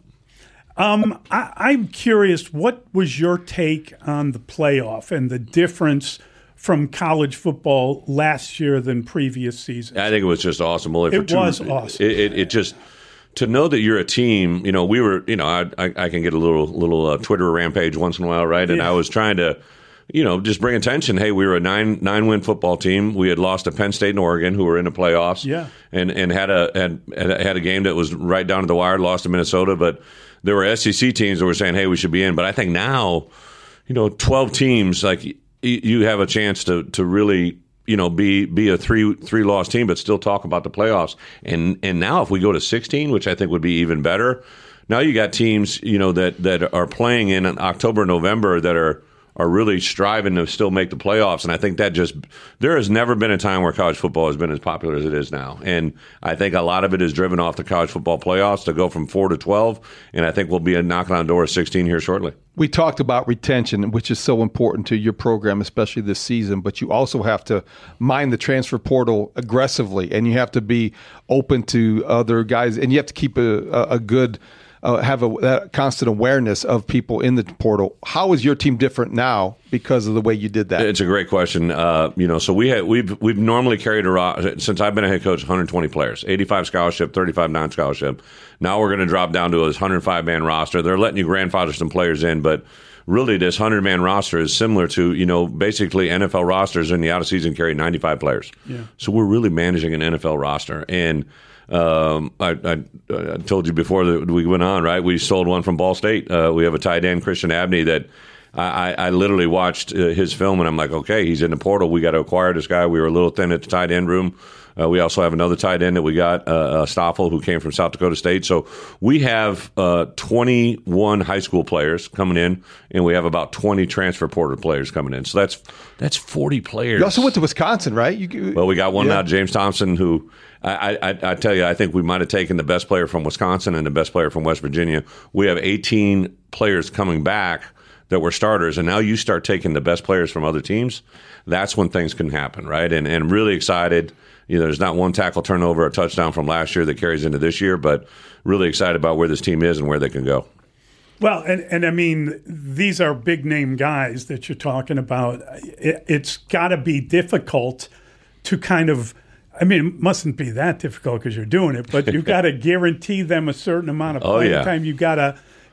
Speaker 6: Um, I, I'm curious, what was your take on the playoff and the difference from college football last year than previous seasons?
Speaker 12: I think it was just awesome. Well,
Speaker 6: it
Speaker 12: two,
Speaker 6: was awesome.
Speaker 12: It, it, it just to know that you're a team. You know, we were. You know, I I, I can get a little little uh, Twitter rampage once in a while, right? And
Speaker 6: Yeah.
Speaker 12: I was trying to. You know, just bring attention. Hey, we were a nine nine win football team. We had lost to Penn State and Oregon, who were in the playoffs.
Speaker 6: Yeah.
Speaker 12: and and had a had had a game that was right down to the wire. Lost to Minnesota, but there were S E C teams that were saying, "Hey, we should be in." But I think now, you know, twelve teams, like y- you have a chance to to really, you know, be be a three three loss team, but still talk about the playoffs. And and now if we go to sixteen, which I think would be even better. Now you got teams, you know, that that are playing in October, November that are. are really striving to still make the playoffs. And I think that just – there has never been a time where college football has been as popular as it is now. And I think a lot of it is driven off the college football playoffs to go from four to twelve. And I think we'll be knocking on the door of sixteen here shortly.
Speaker 7: We talked about retention, which is so important to your program, especially this season, but you also have to mine the transfer portal aggressively, and you have to be open to other guys, and you have to keep a, a, a good – Uh, have a that constant awareness of people in the portal. How is your team different now because of the way you did that?
Speaker 12: It's a great question. Uh, you know, so we had, we've we've normally carried a ro- since I've been a head coach, one hundred twenty players, eighty-five scholarship, thirty-five non-scholarship. Now we're going to drop down to a one hundred five man roster. They're letting you grandfather some players in, but really this one hundred man roster is similar to, you know, basically N F L rosters in the out of season carry ninety-five players.
Speaker 6: Yeah.
Speaker 12: So we're really managing an N F L roster. And Um, I, I, I told you before that we went on, right? We sold one from Ball State. Uh, we have a tight end, Christian Abney, that I, I literally watched uh, his film, and I'm like, okay, he's in the portal. We got to acquire this guy. We were a little thin at the tight end room. Uh, we also have another tight end that we got, uh, uh, Stoffel, who came from South Dakota State. So we have uh, twenty-one high school players coming in, and we have about twenty transfer portal players coming in. So that's that's forty players.
Speaker 7: You also went to Wisconsin, right? You,
Speaker 12: well, we got one
Speaker 7: yeah.
Speaker 12: now, James Thompson, who I, I, I tell you, I think we might have taken the best player from Wisconsin and the best player from West Virginia. We have eighteen players coming back that were starters, and now you start taking the best players from other teams. That's when things can happen, right? And and really excited. You know, there's not one tackle turnover, a touchdown from last year that carries into this year, but really excited about where this team is and where they can go.
Speaker 6: Well, and, and I mean, these are big name guys that you're talking about. It, it's got to be difficult to kind of, I mean, it mustn't be that difficult because you've doing it, but you've got to guarantee them a certain amount of
Speaker 12: Oh,
Speaker 6: playing
Speaker 12: yeah.
Speaker 6: time. You've got to,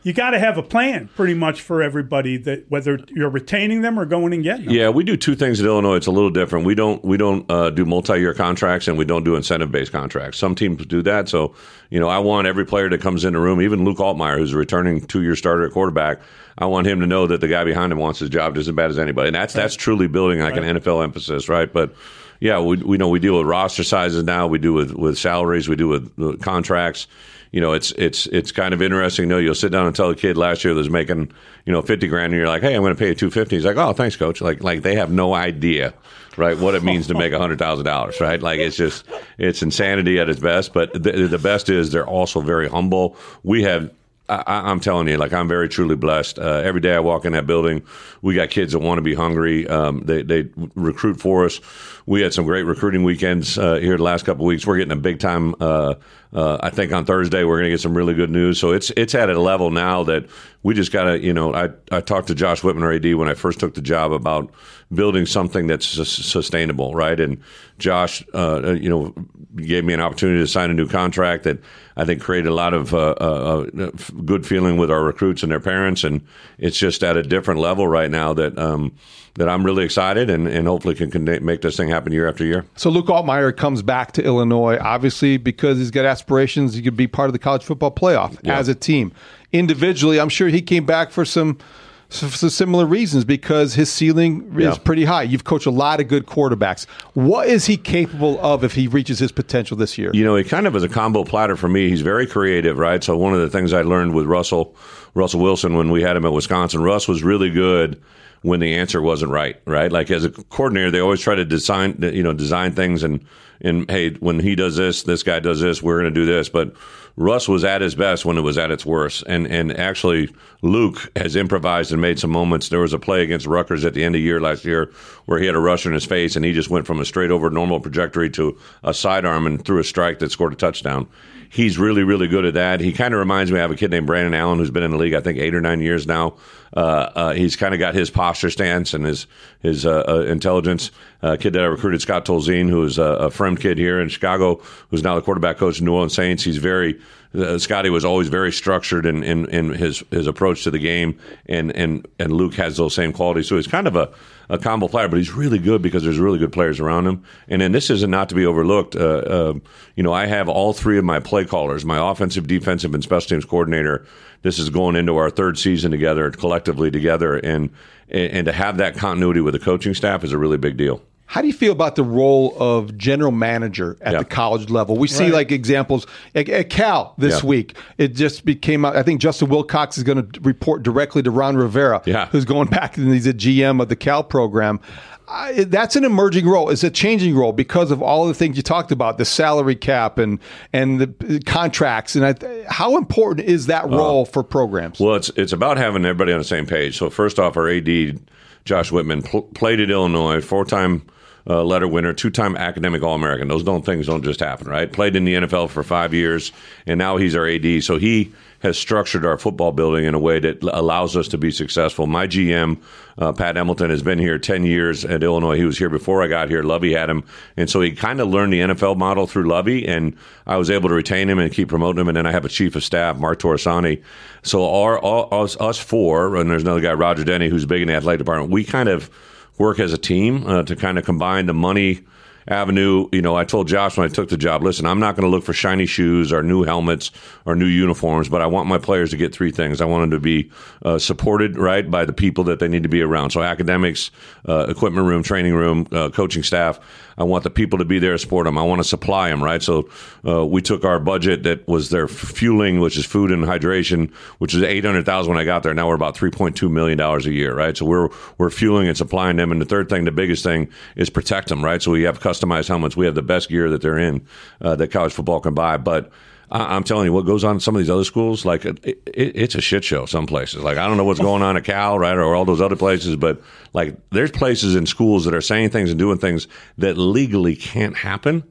Speaker 6: you got to have a plan pretty much for everybody, that whether you're retaining them or going and getting them.
Speaker 12: Yeah, we do two things at Illinois. It's a little different. We don't we don't uh, do multi-year contracts, and we don't do incentive-based contracts. Some teams do that. So, you know, I want every player that comes in the room, even Luke Altmaier, who's a returning two-year starter at quarterback, I want him to know that the guy behind him wants his job just as bad as anybody. And that's right. that's truly building like right. an N F L emphasis, right? But yeah, we we know we deal with roster sizes now. We do with, with salaries. We do with, with contracts. You know, it's it's it's kind of interesting. You know, you'll sit down and tell a kid last year that's making, you know, fifty grand, and you're like, hey, I'm going to pay you two fifty. He's like, oh, thanks, coach. Like like they have no idea, right, what it means to make a hundred thousand dollars, right? Like it's just it's insanity at its best. But the, the best is they're also very humble. We have. I, I'm telling you, like I'm very truly blessed. Uh, every day I walk in that building, we got kids that want to be hungry. Um, they they recruit for us. We had some great recruiting weekends uh, here the last couple of weeks. We're getting a big time. Uh, uh, I think on Thursday we're going to get some really good news. So it's it's at a level now that we just got to, you know, I, I talked to Josh Whitman, our A D, when I first took the job about building something that's sustainable, right? And Josh, uh, you know, gave me an opportunity to sign a new contract that I think created a lot of uh, uh, good feeling with our recruits and their parents. And it's just at a different level right now that um, that I'm really excited and, and hopefully can, can make this thing happen year after year.
Speaker 7: So Luke Altmaier comes back to Illinois, obviously because he's got aspirations. He could be part of the college football playoff yeah. as a team. Individually, I'm sure he came back for some for similar reasons because his ceiling is
Speaker 12: yeah.
Speaker 7: pretty high. You've coached a lot of good quarterbacks. What is he capable of if he reaches his potential this year?
Speaker 12: You know, he kind of is a combo platter for me. He's very creative, right? So one of the things I learned with Russell, Russell Wilson when we had him at Wisconsin, Russ was really good when the answer wasn't right, right? Like as a coordinator, they always try to design, you know, design things and, and hey, when he does this, this guy does this, we're going to do this. But Russ was at his best when it was at its worst. And and actually, Luke has improvised and made some moments. There was a play against Rutgers at the end of the year last year where he had a rusher in his face, and he just went from a straight over normal trajectory to a sidearm and threw a strike that scored a touchdown. He's really, really good at that. He kind of reminds me of a kid named Brandon Allen who's been in the league, I think, eight or nine years now. Uh, uh, he's kind of got his posture stance and his his uh, uh, intelligence. A uh, kid that I recruited, Scott Tolzien, who is a, a friend kid here in Chicago, who's now the quarterback coach of New Orleans Saints. He's very uh, Scotty was always very structured in, in, in his his approach to the game, and and and Luke has those same qualities. So he's kind of a, a combo player, but he's really good because there's really good players around him. And then this isn't not to be overlooked. Uh, uh, you know, I have all three of my play callers, my offensive, defensive, and special teams coordinator. This is going into our third season together, collectively together, and and to have that continuity with the coaching staff is a really big deal.
Speaker 7: How do you feel about the role of general manager at
Speaker 12: yeah.
Speaker 7: the college level? We see
Speaker 6: right.
Speaker 7: like examples at, at Cal this
Speaker 12: yeah.
Speaker 7: week. It just became out. I think Justin Wilcox is going to report directly to Ron Rivera,
Speaker 12: yeah.
Speaker 7: who's going back and he's a G M of the Cal program. Uh, that's an emerging role. It's a changing role because of all the things you talked about, the salary cap and and the contracts. And I, how important is that role uh, for programs?
Speaker 12: Well, it's it's about having everybody on the same page. So first off, our A D, Josh Whitman, pl- played at Illinois, four-time Uh, letter winner, two-time academic All-American. Those don't things don't just happen, right? Played in the N F L for five years, and now he's our A D. So he has structured our football building in a way that allows us to be successful. My G M, uh, Pat Hamilton, has been here ten years at Illinois. He was here before I got here. Lovey had him, and so he kind of learned the N F L model through Lovey, and I was able to retain him and keep promoting him. And then I have a chief of staff, Mark Torresani. So our, all, us, us four, and there's another guy, Roger Denny, who's big in the athletic department, we kind of work as a team uh, to kind of combine the money avenue. You know, I told Josh when I took the job, listen, I'm not going to look for shiny shoes or new helmets or new uniforms, but I want my players to get three things. I want them to be uh, supported, right, by the people that they need to be around. So academics, uh, equipment room, training room, uh, coaching staff. I want the people to be there to support them. I want to supply them, right? So uh, we took our budget that was their fueling, which is food and hydration, which is eight hundred thousand dollars when I got there. Now we're about three point two million dollars a year, right? So we're we're fueling and supplying them. And the third thing, the biggest thing, is protect them, right? So we have customized helmets. We have the best gear that they're in uh, that college football can buy. But I- I'm telling you, what goes on in some of these other schools, like it, it, it's a shit show some places. Like I don't know what's going on at Cal, right, or all those other places, but like there's places in schools that are saying things and doing things that legally can't happen.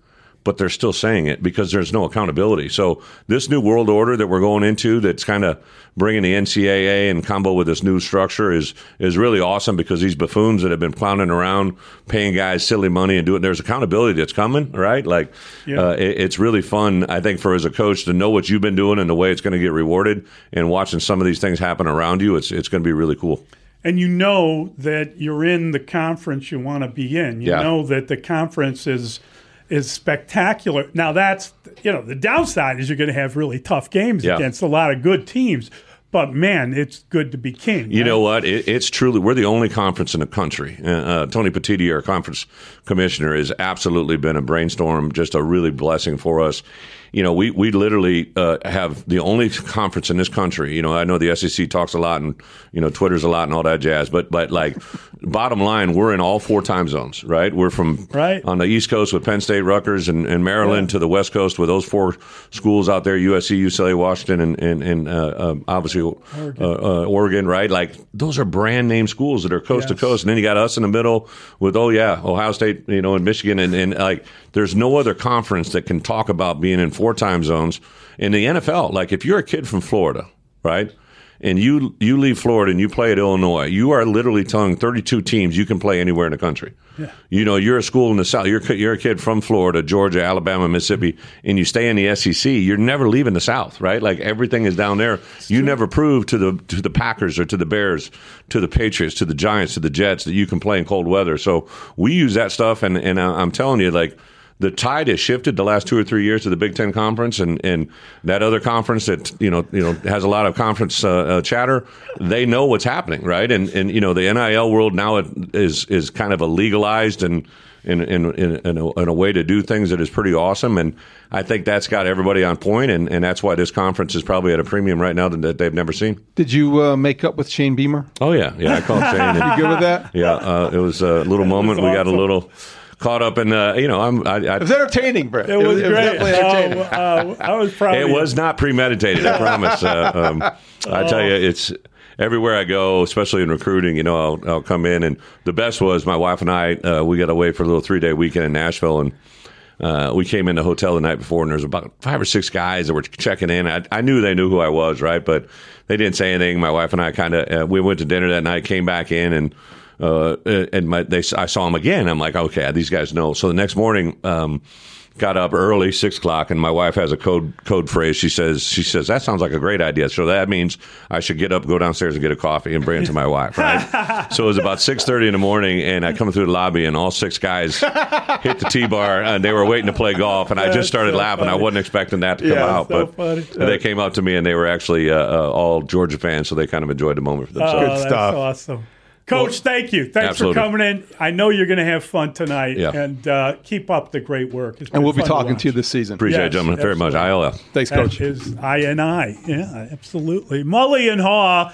Speaker 12: but they're still saying it because there's no accountability. So this new world order that we're going into, that's kind of bringing the N C double A in combo with this new structure, is is really awesome, because these buffoons that have been clowning around, paying guys silly money and doing, there's accountability that's coming, right? Like, yeah. uh, it, it's really fun, I think, for as a coach to know what you've been doing and the way it's going to get rewarded, and watching some of these things happen around you. It's it's going to be really cool.
Speaker 6: And you know that you're in the conference you want to be in. You
Speaker 12: yeah.
Speaker 6: know that the conference is is spectacular. Now, that's, you know, the downside is you're going to have really tough games yeah. against a lot of good teams. But, man, it's good to be king.
Speaker 12: You
Speaker 6: right?
Speaker 12: know what? It, it's truly, we're the only conference in the country. Uh, uh, Tony Petitti, our conference commissioner, has absolutely been a brainstorm, just a really blessing for us. You know, we, we literally uh, have the only conference in this country. You know, I know the S E C talks a lot and, you know, Twitter's a lot and all that jazz. But, but like, bottom line, we're in all four time zones, right? We're from
Speaker 6: right.
Speaker 12: on the East Coast with Penn State, Rutgers, and, and Maryland yeah. to the West Coast with those four schools out there, U S C, U C L A, Washington, and, and, and uh, um, obviously Oregon. Uh, uh, Oregon, right? Like, those are brand name schools that are coast yes. to coast. And then you got us in the middle with, oh, yeah, Ohio State, you know, and Michigan. And, and like, there's no other conference that can talk about being in four time zones. In the N F L, like, if you're a kid from Florida, right, and you you leave Florida and you play at Illinois, you are literally telling thirty-two teams you can play anywhere in the country.
Speaker 6: Yeah.
Speaker 12: You know, you're a school in the South. You're, you're a kid from Florida, Georgia, Alabama, Mississippi, and you stay in the S E C. You're never leaving the South, right? Like, everything is down there. It's you true. Never prove to the to the Packers or to the Bears, to the Patriots, to the Giants, to the Jets that you can play in cold weather. So we use that stuff, and, and I'm telling you, like, the tide has shifted the last two or three years to the Big Ten Conference, and, and that other conference that you know you know has a lot of conference uh, uh, chatter. They know what's happening, right? And and you know the N I L world now is is kind of a legalized and in in in, in, a, in a way to do things that is pretty awesome. And I think that's got everybody on point, and, and that's why this conference is probably at a premium right now that they've never seen.
Speaker 7: Did you uh, make up with Shane Beamer?
Speaker 12: Oh yeah, yeah. I called Shane. And,
Speaker 7: you good with that?
Speaker 12: Yeah, uh, it was a little moment. We got a little caught up in, uh, you know, I'm. I, I,
Speaker 7: it was entertaining, Brett.
Speaker 6: It was,
Speaker 7: it was,
Speaker 6: great.
Speaker 7: It was definitely entertaining.
Speaker 6: Uh, uh, I was proud.
Speaker 12: It
Speaker 6: of
Speaker 12: was
Speaker 6: you.
Speaker 12: not premeditated. I promise. Uh, um, I tell you, it's everywhere I go, especially in recruiting. You know, I'll, I'll come in, and the best was my wife and I. Uh, we got away for a little three day weekend in Nashville, and uh, we came in the hotel the night before, and there was about five or six guys that were checking in. I, I knew they knew who I was, right? But they didn't say anything. My wife and I kind of uh, we went to dinner that night, came back in, and. Uh, and my, they, I saw him again. I'm like, okay, these guys know. So the next morning, um, got up early, six o'clock, and my wife has a code code phrase. She says, she says that sounds like a great idea. So that means I should get up, go downstairs, and get a coffee and bring it to my wife. Right. So it was about six thirty in the morning, and I come through the lobby, and all six guys hit the tee bar, and they were waiting to play golf. And I just started
Speaker 6: so
Speaker 12: laughing.
Speaker 6: funny.
Speaker 12: I wasn't expecting that to come
Speaker 6: yeah,
Speaker 12: out,
Speaker 6: so
Speaker 12: but
Speaker 6: funny.
Speaker 12: they came up to me, and they were actually uh, uh, all Georgia fans, so they kind of enjoyed the moment for themselves.
Speaker 6: Oh,
Speaker 7: Good
Speaker 6: that's
Speaker 7: stuff.
Speaker 6: Awesome. Coach, well, thank you. Thanks
Speaker 12: absolutely.
Speaker 6: for coming in. I know you're going to have fun tonight,
Speaker 12: yeah.
Speaker 6: and uh, keep up the great work.
Speaker 7: And we'll be talking to, to you this season.
Speaker 12: Appreciate
Speaker 6: yes,
Speaker 12: it, gentlemen, very much. I L F.
Speaker 7: Thanks, Coach.
Speaker 6: That is I N I. Yeah, absolutely. Mully and Haw.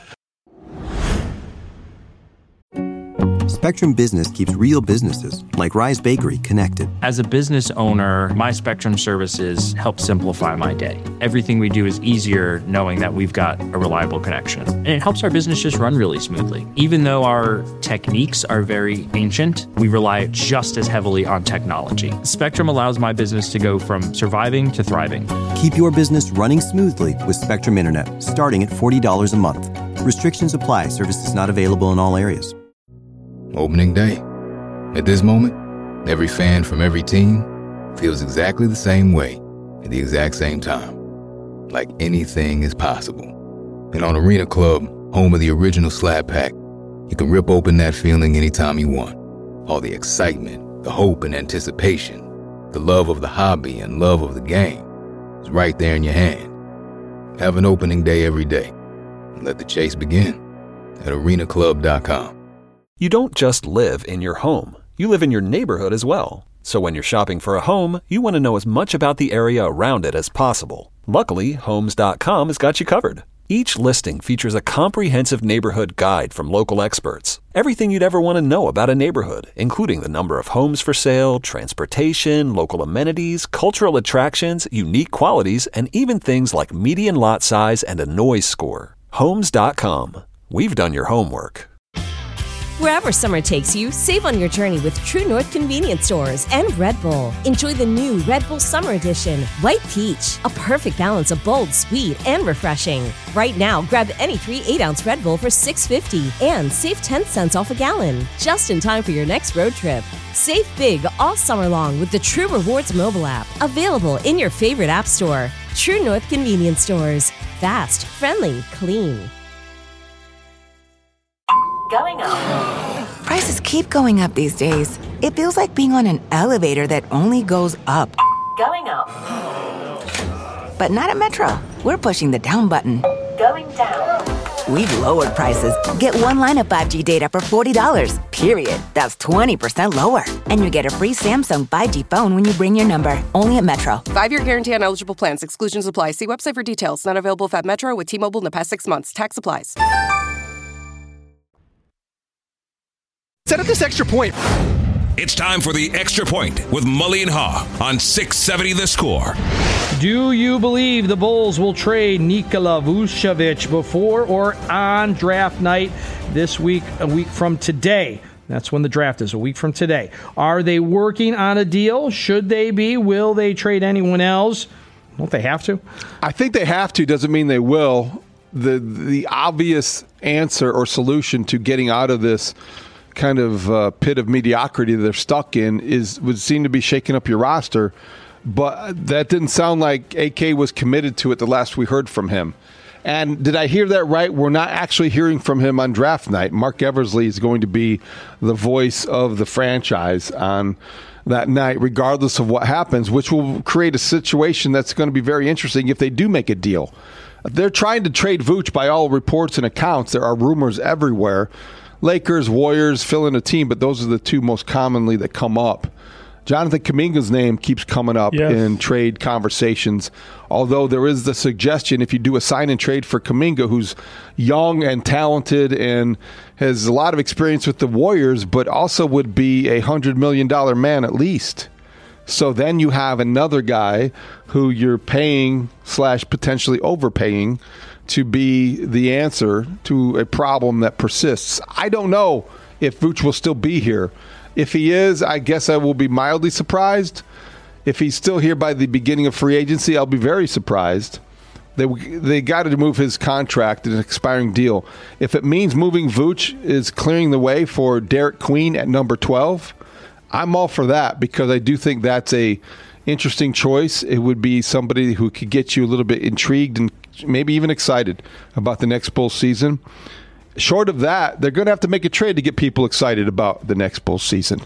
Speaker 1: Spectrum Business keeps real businesses, like Rise Bakery, connected.
Speaker 2: As a business owner, my Spectrum services help simplify my day. Everything we do is easier knowing that we've got a reliable connection. And it helps our business just run really smoothly. Even though our techniques are very ancient, we rely just as heavily on technology. Spectrum allows my business to go from surviving to thriving.
Speaker 1: Keep your business running smoothly with Spectrum Internet, starting at forty dollars a month. Restrictions apply. Services not available in all areas.
Speaker 3: Opening day. At this moment, every fan from every team feels exactly the same way at the exact same time. Like anything is possible. And on Arena Club, home of the original Slab Pack, you can rip open that feeling anytime you want. All the excitement, the hope and anticipation, the love of the hobby and love of the game is right there in your hand. Have an opening day every day. And let the chase begin at arena club dot com.
Speaker 4: You don't just live in your home. You live in your neighborhood as well. So when you're shopping for a home, you want to know as much about the area around it as possible. Luckily, homes dot com has got you covered. Each listing features a comprehensive neighborhood guide from local experts. Everything you'd ever want to know about a neighborhood, including the number of homes for sale, transportation, local amenities, cultural attractions, unique qualities, and even things like median lot size and a noise score. homes dot com. We've done your homework.
Speaker 5: Wherever summer takes you, save on your journey with True North Convenience Stores and Red Bull. Enjoy the new Red Bull Summer Edition, White Peach, a perfect balance of bold, sweet, and refreshing. Right now, grab any three eight-ounce Red Bull for six dollars and fifty cents and save ten cents off a gallon, just in time for your next road trip. Save big all summer long with the True Rewards mobile app, available in your favorite app store. True North Convenience Stores. Fast, friendly, clean.
Speaker 10: Going up. Prices keep going up these days. It feels like being on an elevator that only goes up. Going up. But not at Metro. We're pushing the down button. Going down. We've lowered prices. Get one line of five G data for forty dollars, period. That's twenty percent lower. And you get a free Samsung five G phone when you bring your number. Only at Metro.
Speaker 11: Five-year guarantee on eligible plans. Exclusions apply. See website for details. Not available if at Metro with T-Mobile in the past six months. Tax applies.
Speaker 13: Set up this extra point.
Speaker 14: It's time for the Extra Point with Mully and Haw on six seventy The Score.
Speaker 15: Do you believe the Bulls will trade Nikola Vucevic before or on draft night this week, a week from today? That's when the draft is, a week from today. Are they working on a deal? Should they be? Will they trade anyone else? Don't they have to?
Speaker 7: I think they have to. Doesn't mean they will. The the obvious answer or solution to getting out of this kind of uh, pit of mediocrity that they're stuck in is would seem to be shaking up your roster. But that didn't sound like A K was committed to it the last we heard from him. And did I hear that right? We're not actually hearing from him on draft night. Mark Eversley is going to be the voice of the franchise on that night, regardless of what happens, which will create a situation that's going to be very interesting if they do make a deal. They're trying to trade Vooch by all reports and accounts. There are rumors everywhere. Lakers, Warriors, fill in a team, but those are the two most commonly that come up. Jonathan Kuminga's name keeps coming up yes. in trade conversations, although there is the suggestion if you do a sign and trade for Kuminga, who's young and talented and has a lot of experience with the Warriors, but also would be a one hundred million dollars man at least. So then you have another guy who you're paying slash potentially overpaying to be the answer to a problem that persists. I don't know if Vooch will still be here. If he is, I guess I will be mildly surprised. If he's still here by the beginning of free agency, I'll be very surprised. They they got to move his contract, an expiring deal. If it means moving Vooch is clearing the way for Derek Queen at number twelve, I'm all for that because I do think that's a interesting choice. It would be somebody who could get you a little bit intrigued and maybe even excited about the next Bulls season. Short of that, they're going to have to make a trade to get people excited about the next Bulls season.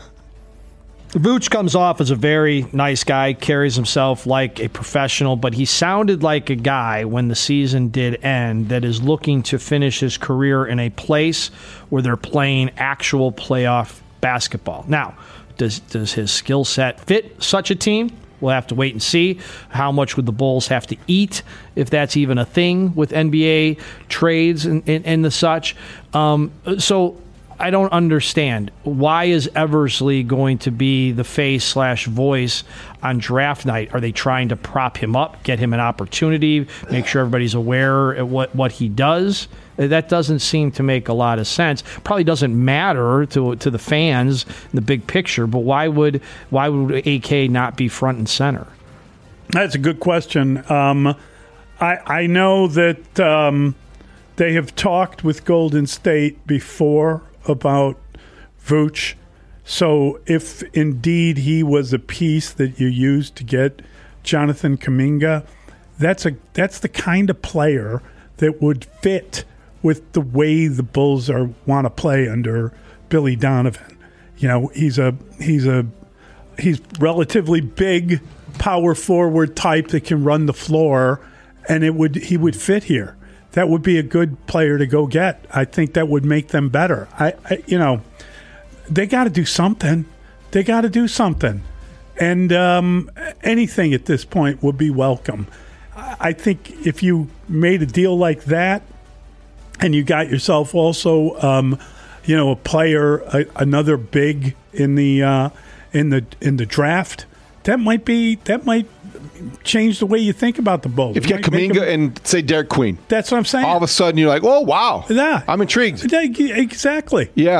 Speaker 15: Vooch comes off as a very nice guy, carries himself like a professional, but he sounded like a guy when the season did end that is looking to finish his career in a place where they're playing actual playoff basketball. Now, does does his skill set fit such a team? We'll have to wait and see. How much would the Bulls have to eat, if that's even a thing with N B A trades and, and, and the such. Um, so I don't understand. Why is Eversley going to be the face slash voice on draft night? Are they trying to prop him up, get him an opportunity, make sure everybody's aware of what, what he does? That doesn't seem to make a lot of sense. Probably doesn't matter to to the fans in the big picture, but why would why would A K not be front and center?
Speaker 6: That's a good question. Um, I I know that um, they have talked with Golden State before about Vooch. So if indeed he was a piece that you used to get Jonathan Kuminga, that's a that's the kind of player that would fit with the way the Bulls are want to play under Billy Donovan. You know, he's a he's a he's relatively big, power forward type that can run the floor, and it would he would fit here. That would be a good player to go get. I think that would make them better. I, I you know, they got to do something. They got to do something, and um, anything at this point would be welcome. I think if you made a deal like that, and you got yourself also, um, you know, a player, a, another big in the uh, in the in the draft, that might be that might change the way you think about the Bulls.
Speaker 7: If you got Kuminga him, and say Derek Queen,
Speaker 6: that's what I'm saying.
Speaker 7: All of a sudden, you're like, oh wow,
Speaker 6: yeah,
Speaker 7: I'm intrigued.
Speaker 6: Exactly.
Speaker 7: Yeah.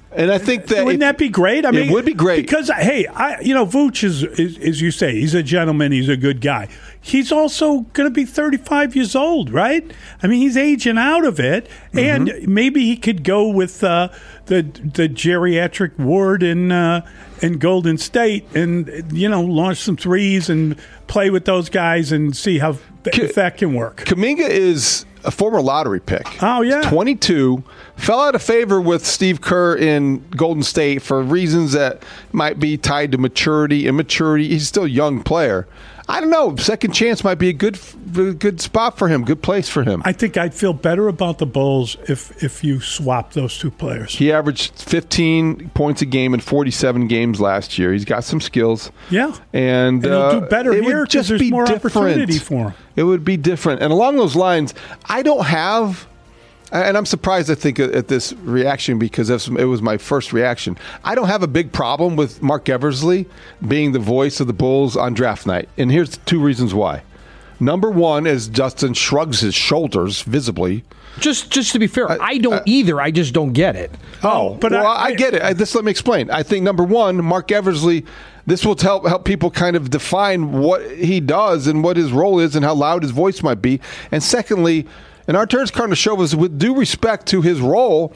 Speaker 7: And I think that
Speaker 6: wouldn't
Speaker 7: if,
Speaker 6: that be great? I mean,
Speaker 7: it would be great
Speaker 6: because hey, I you know, Vooch is, is as you say, he's a gentleman. He's a good guy. He's also going to be thirty-five years old, right? I mean, he's aging out of it, mm-hmm. and maybe he could go with uh, the the geriatric ward in uh, in Golden State, and you know, launch some threes and play with those guys and see how if that can work.
Speaker 7: Kuminga is a former lottery pick.
Speaker 6: Oh, yeah.
Speaker 7: twenty-two. Fell out of favor with Steve Kerr in Golden State for reasons that might be tied to maturity, immaturity. He's still a young player. I don't know. Second chance might be a good good spot for him, good place for him.
Speaker 6: I think I'd feel better about the Bulls if, if you swap those two players.
Speaker 7: He averaged fifteen points a game in forty-seven games last year. He's got some skills.
Speaker 6: Yeah.
Speaker 7: And,
Speaker 6: and he'll
Speaker 7: uh,
Speaker 6: do better here because there's more
Speaker 7: different.
Speaker 6: opportunity for him.
Speaker 7: It would be different. And along those lines, I don't have... And I'm surprised, I think, at this reaction because it was my first reaction. I don't have a big problem with Mark Eversley being the voice of the Bulls on draft night. And here's two reasons why. Number one is Justin shrugs his shoulders visibly.
Speaker 15: Just just to be fair, I, I don't uh, either. I just don't get it.
Speaker 7: Oh, but well, I, I get it. I, this let me explain. I think, number one, Mark Eversley, this will help, help people kind of define what he does and what his role is and how loud his voice might be. And secondly, and Arturas Karnisovas, with due respect to his role,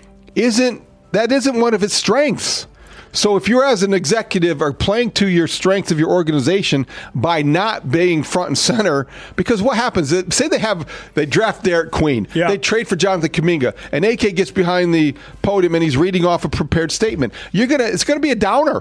Speaker 7: isn't that isn't one of his strengths. So if you're as an executive are playing to your strengths of your organization by not being front and center, because what happens? Say they have they draft Derek Queen,
Speaker 6: yeah.
Speaker 7: they trade for Jonathan Kuminga, and A K gets behind the podium and he's reading off a prepared statement. You're gonna it's gonna be a downer,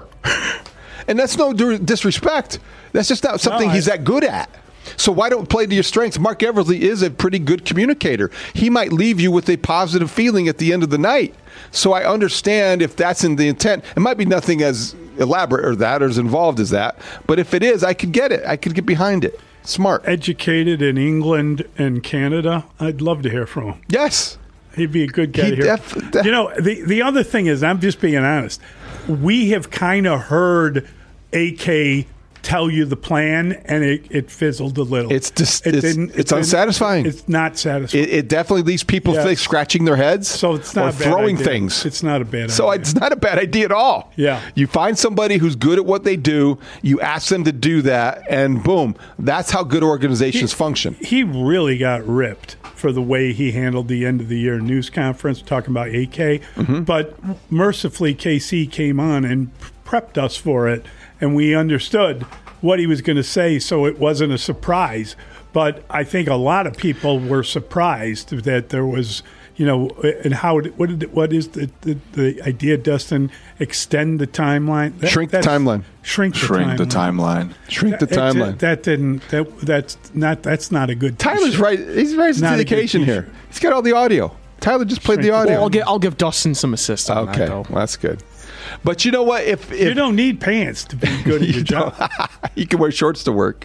Speaker 7: and that's no disrespect. That's just not something no, I, he's that good at. So why don't play to your strengths? Mark Eversley is a pretty good communicator. He might leave you with a positive feeling at the end of the night. So I understand if that's in the intent. It might be nothing as elaborate or that or as involved as that. But if it is, I could get it. I could get behind it. Smart.
Speaker 6: Educated in England and Canada. I'd love to hear from him.
Speaker 7: Yes.
Speaker 6: He'd be a good guy
Speaker 7: he
Speaker 6: to hear. Def- def- you know, the, the other thing is, I'm just being honest. We have kind of heard A K tell you the plan, and it, it fizzled a little.
Speaker 7: It's just
Speaker 6: it
Speaker 7: it's,
Speaker 6: didn't,
Speaker 7: it's
Speaker 6: it
Speaker 7: unsatisfying.
Speaker 6: Didn't, it's not satisfying.
Speaker 7: It, it definitely leaves people
Speaker 6: yes.
Speaker 7: think, scratching their heads
Speaker 6: so it's not
Speaker 7: or
Speaker 6: a bad
Speaker 7: throwing
Speaker 6: idea.
Speaker 7: things.
Speaker 6: It's not a bad
Speaker 7: so
Speaker 6: idea.
Speaker 7: So it's not a bad idea at all.
Speaker 6: Yeah.
Speaker 7: You find somebody who's good at what they do, you ask them to do that, and boom, that's how good organizations
Speaker 6: he,
Speaker 7: function.
Speaker 6: He really got ripped for the way he handled the end of the year news conference, talking about A K. Mm-hmm. But mercifully, K C came on and prepped us for it, and we understood what he was going to say, so it wasn't a surprise. But I think a lot of people were surprised that there was, you know, and how what did what is the the, the idea, Dustin? Extend the timeline,
Speaker 7: that, shrink the timeline,
Speaker 6: shrink the
Speaker 16: shrink
Speaker 6: timeline,
Speaker 16: the timeline,
Speaker 7: shrink the timeline.
Speaker 6: That, that didn't. That that's not. That's not a good.
Speaker 7: Tyler's
Speaker 6: t-shirt.
Speaker 7: right. He's rising to the occasion here. He's got all the audio. Tyler just played
Speaker 6: shrink
Speaker 7: the audio.
Speaker 16: Well, I'll, get, I'll give Dustin some assist on
Speaker 7: okay,
Speaker 16: that, though.
Speaker 7: Well, that's good. But you know what? If, if
Speaker 6: you don't need pants to be good at your job,
Speaker 7: you can wear shorts to work.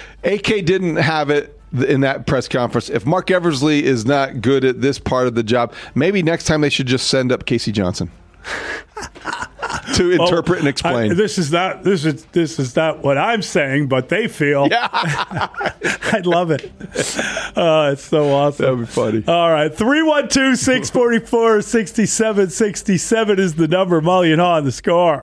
Speaker 7: A K didn't have it in that press conference. If Mark Eversley is not good at this part of the job, maybe next time they should just send up Casey Johnson to interpret well, and explain.
Speaker 6: I, this is not this is this is not what I'm saying, but they feel.
Speaker 7: Yeah.
Speaker 6: I love it. Uh, it's so awesome.
Speaker 7: That'd be funny.
Speaker 6: All right, three one two, six four four, six seven six seven is the number. Mully and Haw on the Score.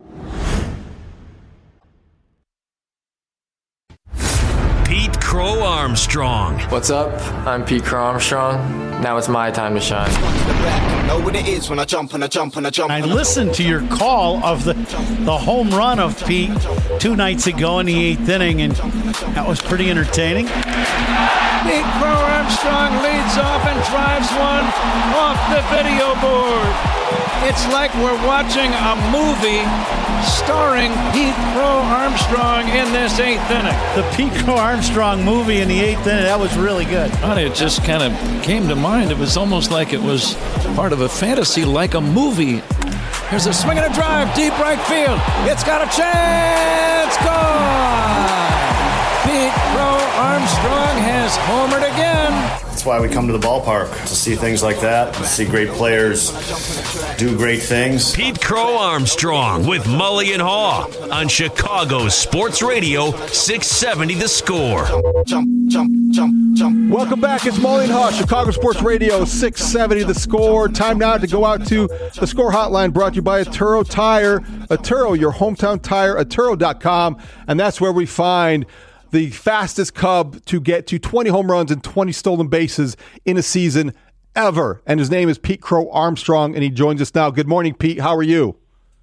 Speaker 17: Pete Crow Armstrong.
Speaker 18: What's up? I'm Pete Crow Armstrong. Now it's my time to shine.
Speaker 19: Know what it is when I jump and I jump and I jump.
Speaker 20: I listened to your call of the the home run of Pete two nights ago in the eighth inning, and that was pretty entertaining.
Speaker 21: Pete Crow Armstrong leads off and drives one off the video board. It's like we're watching a movie starring Pete Crow Armstrong in this eighth inning.
Speaker 20: The Pete Crow Armstrong movie in the eighth inning, that was really good.
Speaker 22: It just kind of came to mind. It was almost like it was part of a fantasy, like a movie.
Speaker 21: Here's a swing and a drive, deep right field. It's got a chance. Gone. Pete Crow Armstrong has homered again.
Speaker 8: That's why we come to the ballpark, to see things like that, to see great players do great things.
Speaker 17: Pete Crow Armstrong with Mully and Haw on Chicago's Sports Radio six seventy The Score.
Speaker 7: Jump, jump, jump, jump. Welcome back. It's Mully and Haw, Chicago Sports Radio six seventy The Score. Time now to go out to the Score Hotline, brought to you by Atturo Tire. Atturo, your hometown tire, Atturo dot com, and that's where we find the fastest Cub to get to twenty home runs and twenty stolen bases in a season ever. And his name is Pete Crow Armstrong, and he joins us now. Good morning, Pete. How are you?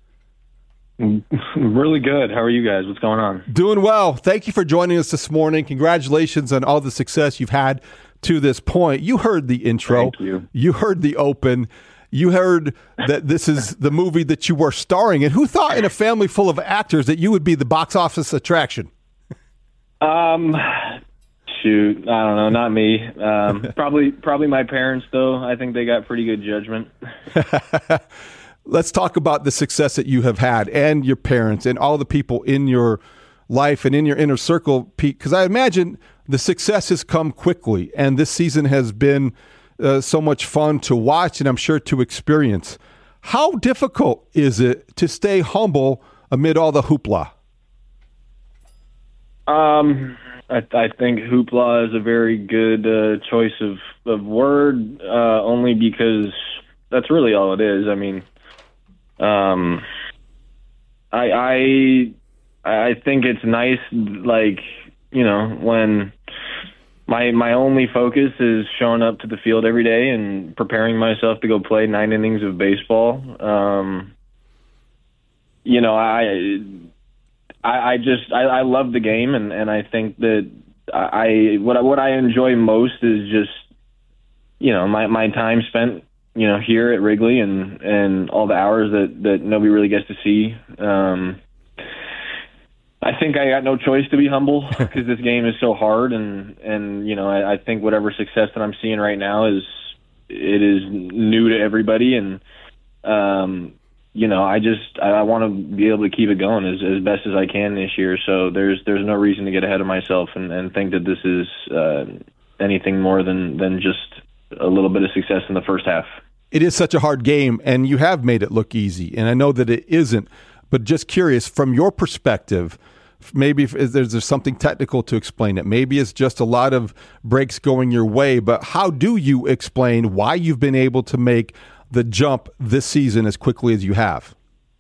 Speaker 9: Really good. How are you guys? What's going on?
Speaker 7: Doing well. Thank you for joining us this morning. Congratulations on all the success you've had to this point. You heard the intro.
Speaker 9: Thank you.
Speaker 7: You heard the open. You heard that this is the movie that you were starring in. Who thought in a family full of actors that you would be the box office attraction?
Speaker 9: Um, shoot, I don't know, not me. Um, probably, probably my parents, though. I think they got pretty good judgment.
Speaker 7: Let's talk about the success that you have had, and your parents, and all the people in your life and in your inner circle, Pete. Because I imagine the success has come quickly, and this season has been uh, so much fun to watch, and I'm sure to experience. How difficult is it to stay humble amid all the hoopla?
Speaker 9: Um, I, I think hoopla is a very good uh, choice of, of word, uh, only because that's really all it is. I mean, um, I, I, I think it's nice, like, you know, when my, my only focus is showing up to the field every day and preparing myself to go play nine innings of baseball. Um, you know, I, I, I just I, I love the game, and, and I think that I what I, what I enjoy most is just, you know, my, my time spent, you know, here at Wrigley, and, and all the hours that, that nobody really gets to see. Um, I think I got no choice to be humble because this game is so hard, and, and you know, I, I think whatever success that I'm seeing right now is it is new to everybody, and um, you know, I just I, I want to be able to keep it going as, as best as I can this year. So there's there's no reason to get ahead of myself and, and think that this is uh, anything more than, than just a little bit of success in the first half.
Speaker 7: It is such a hard game, and you have made it look easy, and I know that it isn't. But just curious, from your perspective, maybe if there's, there's something technical to explain it. Maybe it's just a lot of breaks going your way. But how do you explain why you've been able to make the jump this season as quickly as you have?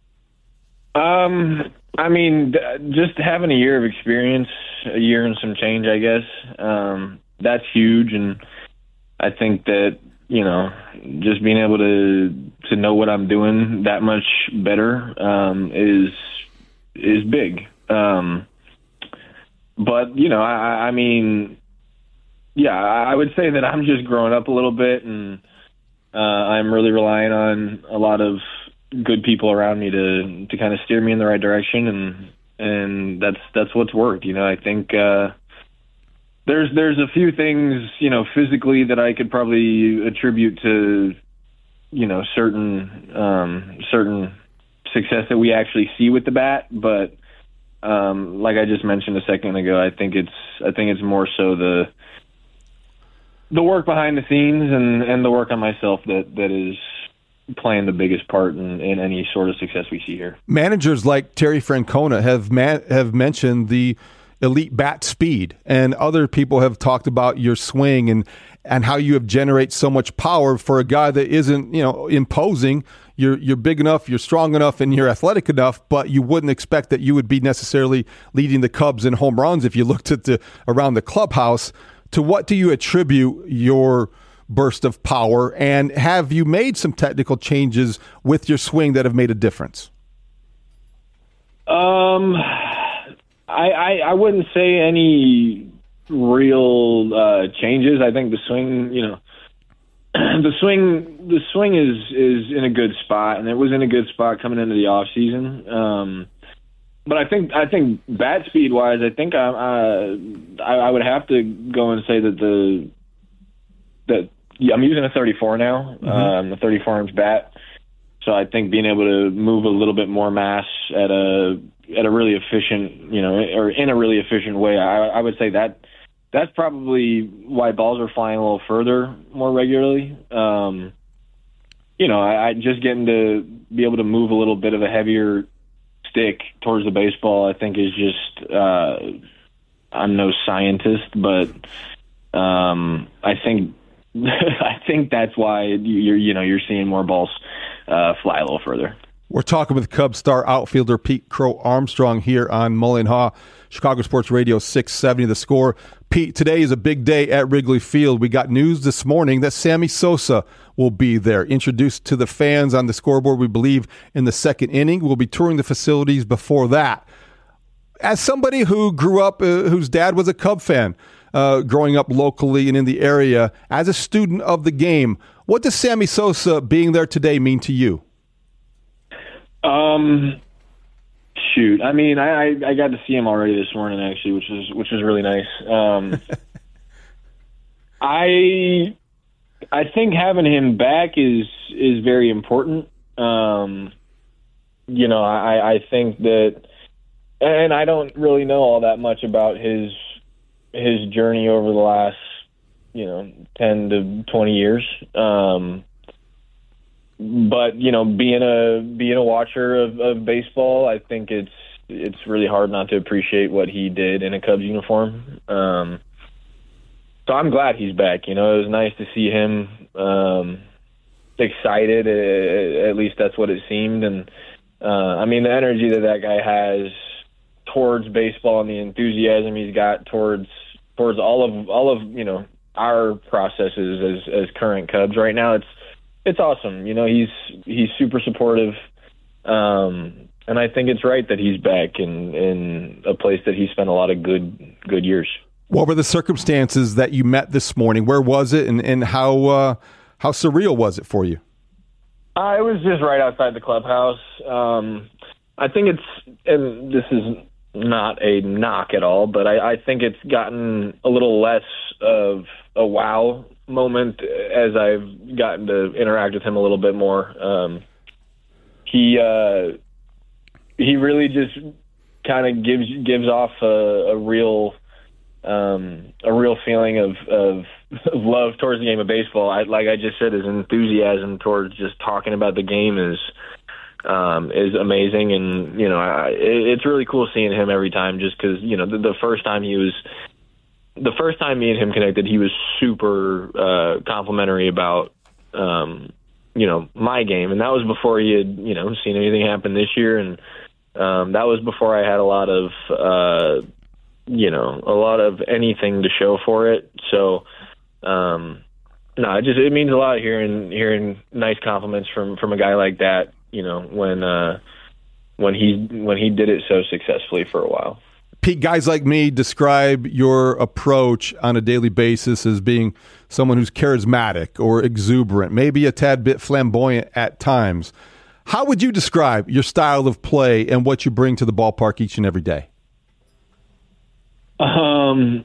Speaker 9: Um, I mean, just having a year of experience, a year and some change, I guess, um, that's huge. And I think that, you know, just being able to to know what I'm doing that much better um, is is big. Um, but, you know, I, I mean, yeah, I would say that I'm just growing up a little bit, and uh, I'm really relying on a lot of good people around me to to kind of steer me in the right direction, and and that's that's what's worked. You know, I think uh, there's there's a few things, you know, physically that I could probably attribute to, you know, certain um, certain success that we actually see with the bat, but um, like I just mentioned a second ago, I think it's I think it's more so the the work behind the scenes and, and the work on myself that, that is playing the biggest part in, in any sort of success we see here.
Speaker 7: Managers like Terry Francona have man, have mentioned the elite bat speed, and other people have talked about your swing and, and how you have generate so much power for a guy that isn't, you know, imposing. You're you're big enough, you're strong enough, and you're athletic enough, but you wouldn't expect that you would be necessarily leading the Cubs in home runs if you looked at the around the clubhouse. To what do you attribute your burst of power, and have you made some technical changes with your swing that have made a difference?
Speaker 9: Um, I, I, I wouldn't say any real uh, changes. I think the swing, you know, the swing, the swing is, is in a good spot, and it was in a good spot coming into the off season. Um, But I think I think bat speed wise, I think I, I I would have to go and say that the that yeah, I'm using a thirty-four now, mm-hmm. um, the thirty-four inch bat. So I think being able to move a little bit more mass at a at a really efficient, you know, or in a really efficient way, I, I would say that that's probably why balls are flying a little further more regularly. Um, you know, I, I just getting to be able to move a little bit of a heavier stick towards the baseball, I think is just, uh, I'm no scientist, but um, I think I think that's why you're you know you're seeing more balls uh, fly a little further.
Speaker 7: We're talking with Cubs star outfielder Pete Crow Armstrong here on Mully and Haw, Chicago Sports Radio six seventy The Score. Pete, today is a big day at Wrigley Field. We got news this morning that Sammy Sosa will be there. Introduced to the fans on the scoreboard, we believe, in the second inning. We'll be touring the facilities before that. As somebody who grew up, uh, whose dad was a Cub fan, uh, growing up locally and in the area, as a student of the game, what does Sammy Sosa being there today mean to you?
Speaker 9: Um, shoot. I mean, I, I, I got to see him already this morning, actually, which is which is really nice. Um, I I think having him back is is very important. Um, you know, I, I think that, and I don't really know all that much about his his journey over the last, you know, ten to twenty years. Um, But you know, being a being a watcher of, of baseball, I think it's it's really hard not to appreciate what he did in a Cubs uniform. Um, so I'm glad he's back. You know, it was nice to see him um, excited. At least that's what it seemed. And uh, I mean, the energy that that guy has towards baseball and the enthusiasm he's got towards towards all of all of you know our processes as as current Cubs right now. It's It's awesome. You know, he's he's super supportive, um, and I think it's right that he's back in, in a place that he spent a lot of good good years.
Speaker 7: What were the circumstances that you met this morning? Where was it, and, and how uh, how surreal was it for you?
Speaker 9: Uh, it was just right outside the clubhouse. Um, I think it's, and this is not a knock at all, but I, I think it's gotten a little less of a wow moment as I've gotten to interact with him a little bit more. Um, he uh, he really just kind of gives gives off a, a real um, a real feeling of, of of love towards the game of baseball. I, like I just said, his enthusiasm towards just talking about the game is um, is amazing, and you know I, it, it's really cool seeing him every time. Just because you know the, the first time he was. The first time me and him connected, he was super uh, complimentary about, um, you know, my game. And that was before he had, you know, seen anything happen this year. And um, that was before I had a lot of, uh, you know, a lot of anything to show for it. So, um, no, it just, it means a lot hearing, hearing nice compliments from, from a guy like that, you know, when, uh, when he, when he did it so successfully for a while.
Speaker 7: Pete, guys like me describe your approach on a daily basis as being someone who's charismatic or exuberant, maybe a tad bit flamboyant at times. How would you describe your style of play and what you bring to the ballpark each and every day?
Speaker 9: Um,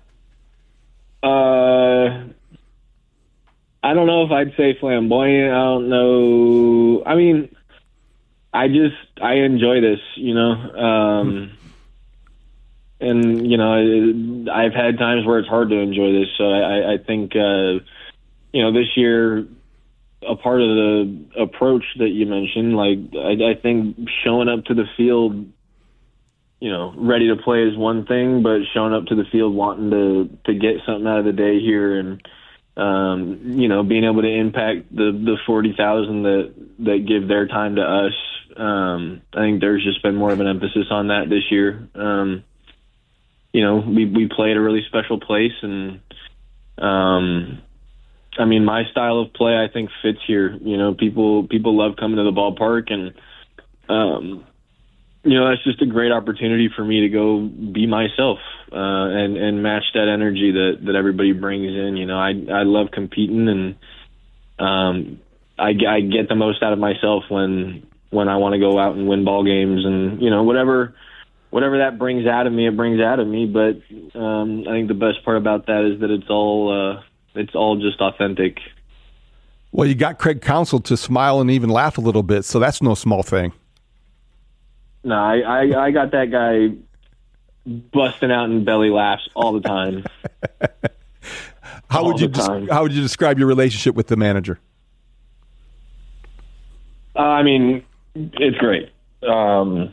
Speaker 9: uh, I don't know if I'd say flamboyant. I don't know. I mean, I just, I enjoy this, you know. Um, And, you know, I've had times where it's hard to enjoy this. So I, I think, uh, you know, this year, a part of the approach that you mentioned, like, I, I think showing up to the field, you know, ready to play is one thing, but showing up to the field wanting to, to get something out of the day here and, um, you know, being able to impact the, the forty thousand that, that give their time to us. Um, I think there's just been more of an emphasis on that this year. Um, You know, we we play at a really special place, and um, I mean, my style of play I think fits here. You know, people people love coming to the ballpark, and um, you know, that's just a great opportunity for me to go be myself uh, and and match that energy that, that everybody brings in. You know, I I love competing, and um, I I get the most out of myself when when I want to go out and win ball games, and you know, whatever. Whatever that brings out of me, it brings out of me. But um, I think the best part about that is that it's all uh, it's all just authentic.
Speaker 7: Well, you got Craig Counsell to smile and even laugh a little bit, so that's no small thing.
Speaker 9: No, I, I, I got that guy busting out in belly laughs all the time.
Speaker 2: How
Speaker 9: all
Speaker 2: would you des- how would you describe your relationship with the manager?
Speaker 9: Uh, I mean, it's great. Um,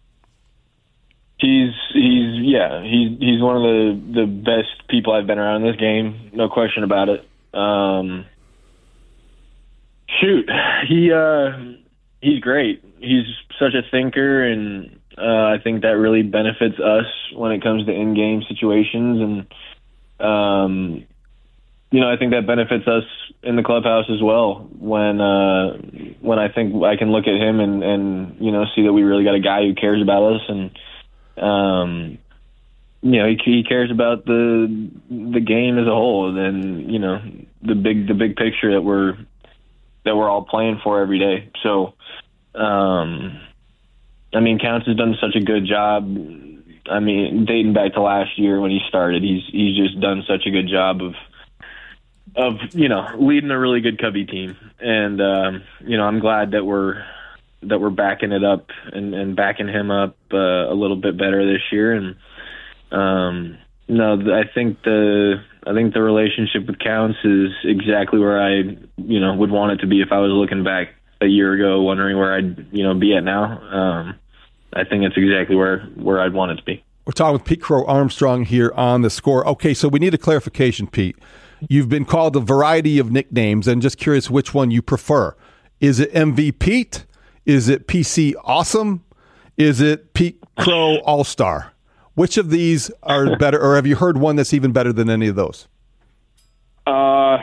Speaker 9: he's he's yeah he's he's one of the, the best people I've been around in this game, no question about it. Um, shoot, he uh, he's great. He's such a thinker, and uh, I think that really benefits us when it comes to in-game situations. And um, you know, I think that benefits us in the clubhouse as well. When uh, when I think I can look at him and, and you know see that we really got a guy who cares about us, and um, you know he, he cares about the the game as a whole, and you know the big the big picture that we're that we're all playing for every day. So, um, I mean, Counts has done such a good job. I mean, dating back to last year when he started, he's he's just done such a good job of. of, you know, leading a really good Cubby team. And, um, you know, I'm glad that we're, that we're backing it up and, and backing him up uh, a little bit better this year. And, um, no, I think the, I think the relationship with Counts is exactly where I, you know, would want it to be if I was looking back a year ago, wondering where I'd, you know, be at now. Um, I think it's exactly where, where I'd want it to be.
Speaker 2: We're talking with Pete Crow Armstrong here on The Score. Okay, so we need a clarification, Pete. You've been called a variety of nicknames, and just curious which one you prefer. Is it M V Pete? Is it P C Awesome? Is it Pete Crow All-Star? Which of these are better, or have you heard one that's even better than any of those?
Speaker 9: Uh,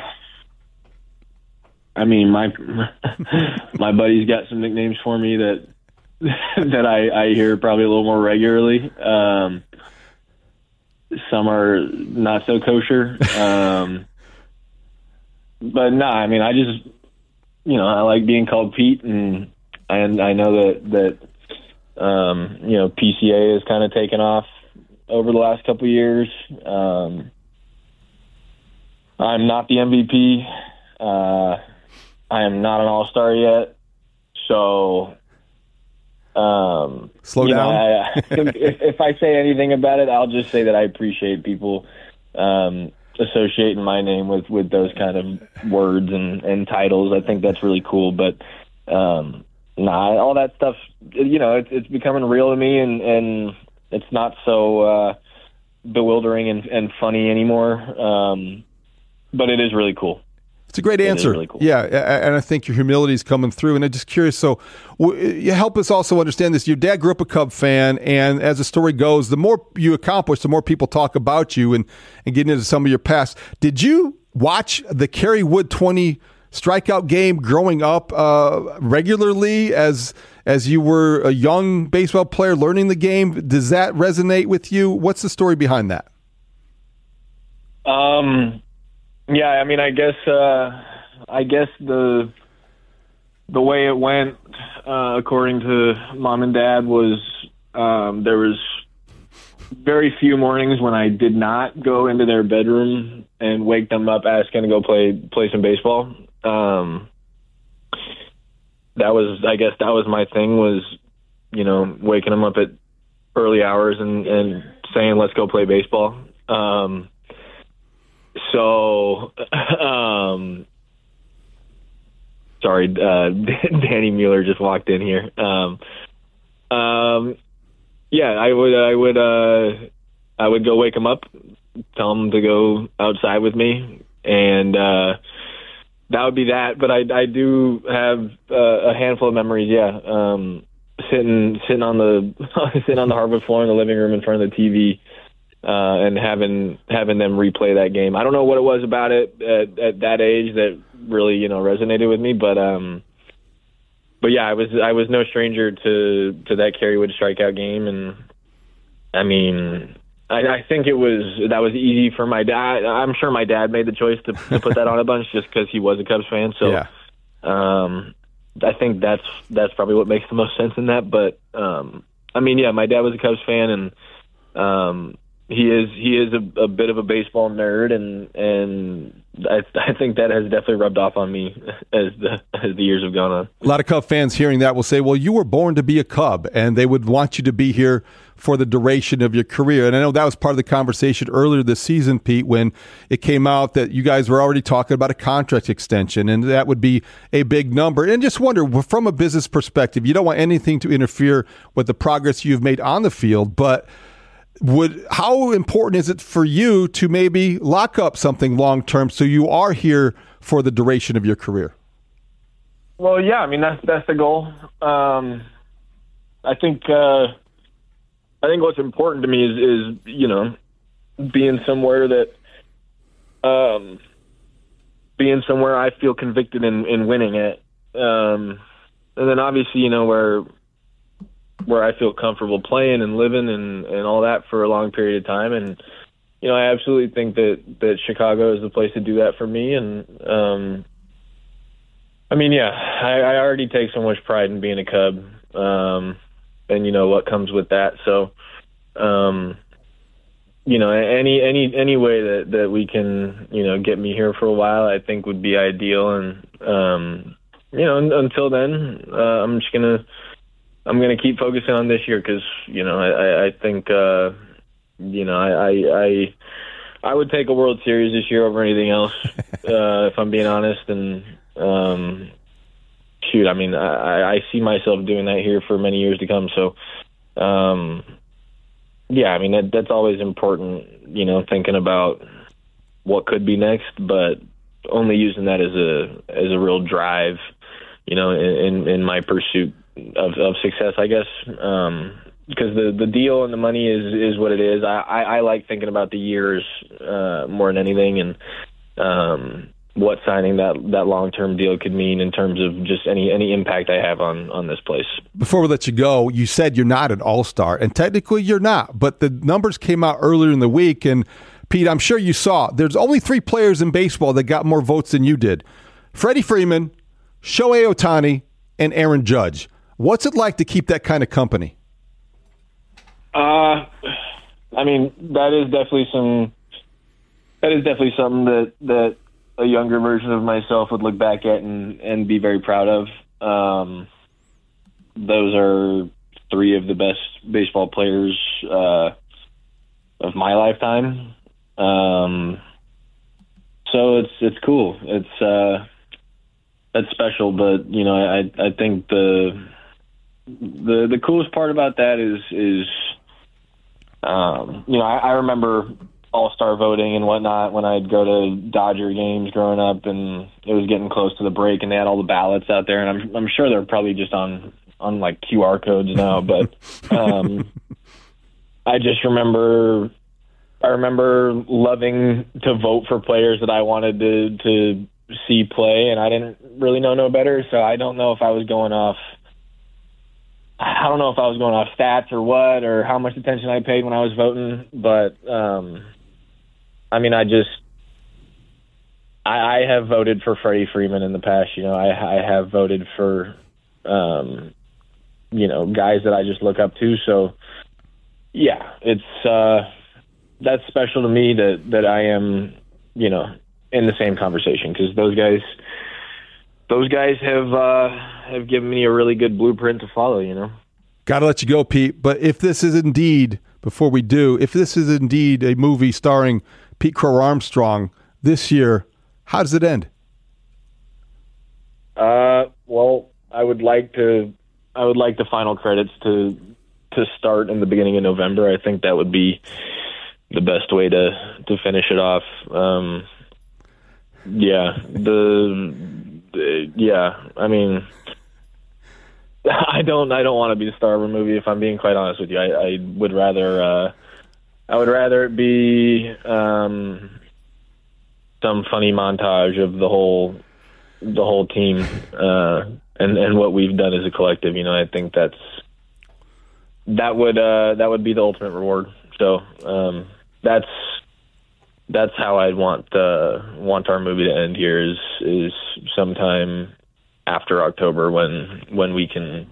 Speaker 9: I mean, my my buddy's got some nicknames for me that that I, I hear probably a little more regularly. Um, some are not so kosher. Um, but no, I mean, I just, you know, I like being called Pete, and I, I know that, that um, you know, P C A has kind of taken off over the last couple of years. Um, I'm not the M V P. Uh, I am not an all-star yet. So, um,
Speaker 2: slow down.
Speaker 9: Know, I, if, if I say anything about it, I'll just say that I appreciate people um, associating my name with, with those kind of words and, and titles. I think that's really cool. But um, nah, all that stuff, you know, it's, it's becoming real to me, and, and it's not so uh, bewildering and, and funny anymore. Um, but it is really cool.
Speaker 2: It's a great answer. Really cool. Yeah, and I think your humility is coming through. And I'm just curious, so you help us also understand this. Your dad grew up a Cub fan, and as the story goes, the more you accomplish, the more people talk about you and, and get into some of your past. Did you watch the Kerry Wood twenty strikeout game growing up uh, regularly as as you were a young baseball player learning the game? Does that resonate with you? What's the story behind that?
Speaker 9: Um. Yeah, I mean, I guess uh, I guess the the way it went, uh, according to Mom and Dad, was um, there was very few mornings when I did not go into their bedroom and wake them up asking to go play play some baseball. Um, that was, I guess, that was my thing, was, you know, waking them up at early hours and, and saying, let's go play baseball. Um, So, um, sorry, uh, Danny Mueller just walked in here. Um, um, yeah, I would, I would, uh, I would go wake him up, tell him to go outside with me, and uh, that would be that. But I, I do have uh, a handful of memories. Yeah, um, sitting, sitting on the, sitting on the hardwood floor in the living room in front of the T V. Uh, and having having them replay that game. I don't know what it was about it at, at that age that really, you know, resonated with me, but um, but yeah, I was I was no stranger to, to that Kerry Wood strikeout game, and I mean, I, I think it was that was easy for my dad. I'm sure my dad made the choice to, to put that on a bunch just because he was a Cubs fan. So,
Speaker 2: yeah.
Speaker 9: um, I think that's that's probably what makes the most sense in that. But um, I mean, yeah, my dad was a Cubs fan, and um. he is he is a, a bit of a baseball nerd, and and I, I think that has definitely rubbed off on me as the as the years have gone on.
Speaker 2: A lot of Cub fans hearing that will say, well, you were born to be a Cub, and they would want you to be here for the duration of your career. And I know that was part of the conversation earlier this season, Pete, when it came out that you guys were already talking about a contract extension, and that would be a big number. And just wonder, from a business perspective, you don't want anything to interfere with the progress you've made on the field, but would how important is it for you to maybe lock up something long-term so you are here for the duration of your career?
Speaker 9: Well, yeah, I mean, that's that's the goal. Um, I think uh, I think what's important to me is, is you know, being somewhere that um, being somewhere I feel convicted in, in winning it. Um, and then obviously, you know, where where I feel comfortable playing and living and, and all that for a long period of time. And, you know, I absolutely think that, that Chicago is the place to do that for me. And, um, I mean, yeah, I, I already take so much pride in being a Cub, um, and, you know, what comes with that. So, um, you know, any, any, any way that, that we can, you know, get me here for a while, I think would be ideal. And, um, you know, until then, uh, I'm just going to, I'm going to keep focusing on this year because, you know, I, I think, uh, you know, I, I, I, I would take a World Series this year over anything else, uh, if I'm being honest. And, um, shoot, I mean, I, I see myself doing that here for many years to come. So, um, yeah, I mean, that, that's always important, you know, thinking about what could be next, but only using that as a, as a real drive, you know, in, in, in my pursuit of, of success, I guess, um, because the, the deal and the money is, is what it is. I, I, I like thinking about the years uh, more than anything, and um, what signing that, that long-term deal could mean in terms of just any, any impact I have on, on this place.
Speaker 2: Before we let you go, you said you're not an all-star, and technically you're not, but the numbers came out earlier in the week, and Pete, I'm sure you saw, there's only three players in baseball that got more votes than you did. Freddie Freeman, Shohei Ohtani, and Aaron Judge. What's it like to keep that kind of company?
Speaker 9: Uh, I mean, that is definitely some. That is definitely something that, that a younger version of myself would look back at and, and be very proud of. Um, those are three of the best baseball players uh, of my lifetime. Um, so it's it's cool. It's uh, that's special, but you know, I I think the. The the coolest part about that is is um, you know I, I remember all-star voting and whatnot when I'd go to Dodger games growing up, and it was getting close to the break, and they had all the ballots out there, and I'm I'm sure they're probably just on on like Q R codes now, but um, I just remember I remember loving to vote for players that I wanted to to see play, and I didn't really know no better, so I don't know if I was going off. I don't know if I was going off stats or what, or how much attention I paid when I was voting, but um, I mean, I just I, I have voted for Freddie Freeman in the past. You know, I, I have voted for um, you know guys that I just look up to. So yeah, it's uh, that's special to me that that I am you know in the same conversation, because those guys. Those guys have uh, have given me a really good blueprint to follow, you know.
Speaker 2: Got to let you go, Pete. But if this is indeed, before we do, if this is indeed a movie starring Pete Crow Armstrong this year, how does it end?
Speaker 9: Uh, well, I would like to. I would like the final credits to to start in the beginning of November. I think that would be the best way to to finish it off. Um, yeah, the. Yeah, I mean, I don't, I don't want to be the star of a movie. If I'm being quite honest with you, I, I would rather, uh, I would rather it be um, some funny montage of the whole, the whole team, uh, and and what we've done as a collective. You know, I think that's that would uh, that would be the ultimate reward. So um, that's. That's how I'd want uh, want our movie to end here is is sometime after October when when we can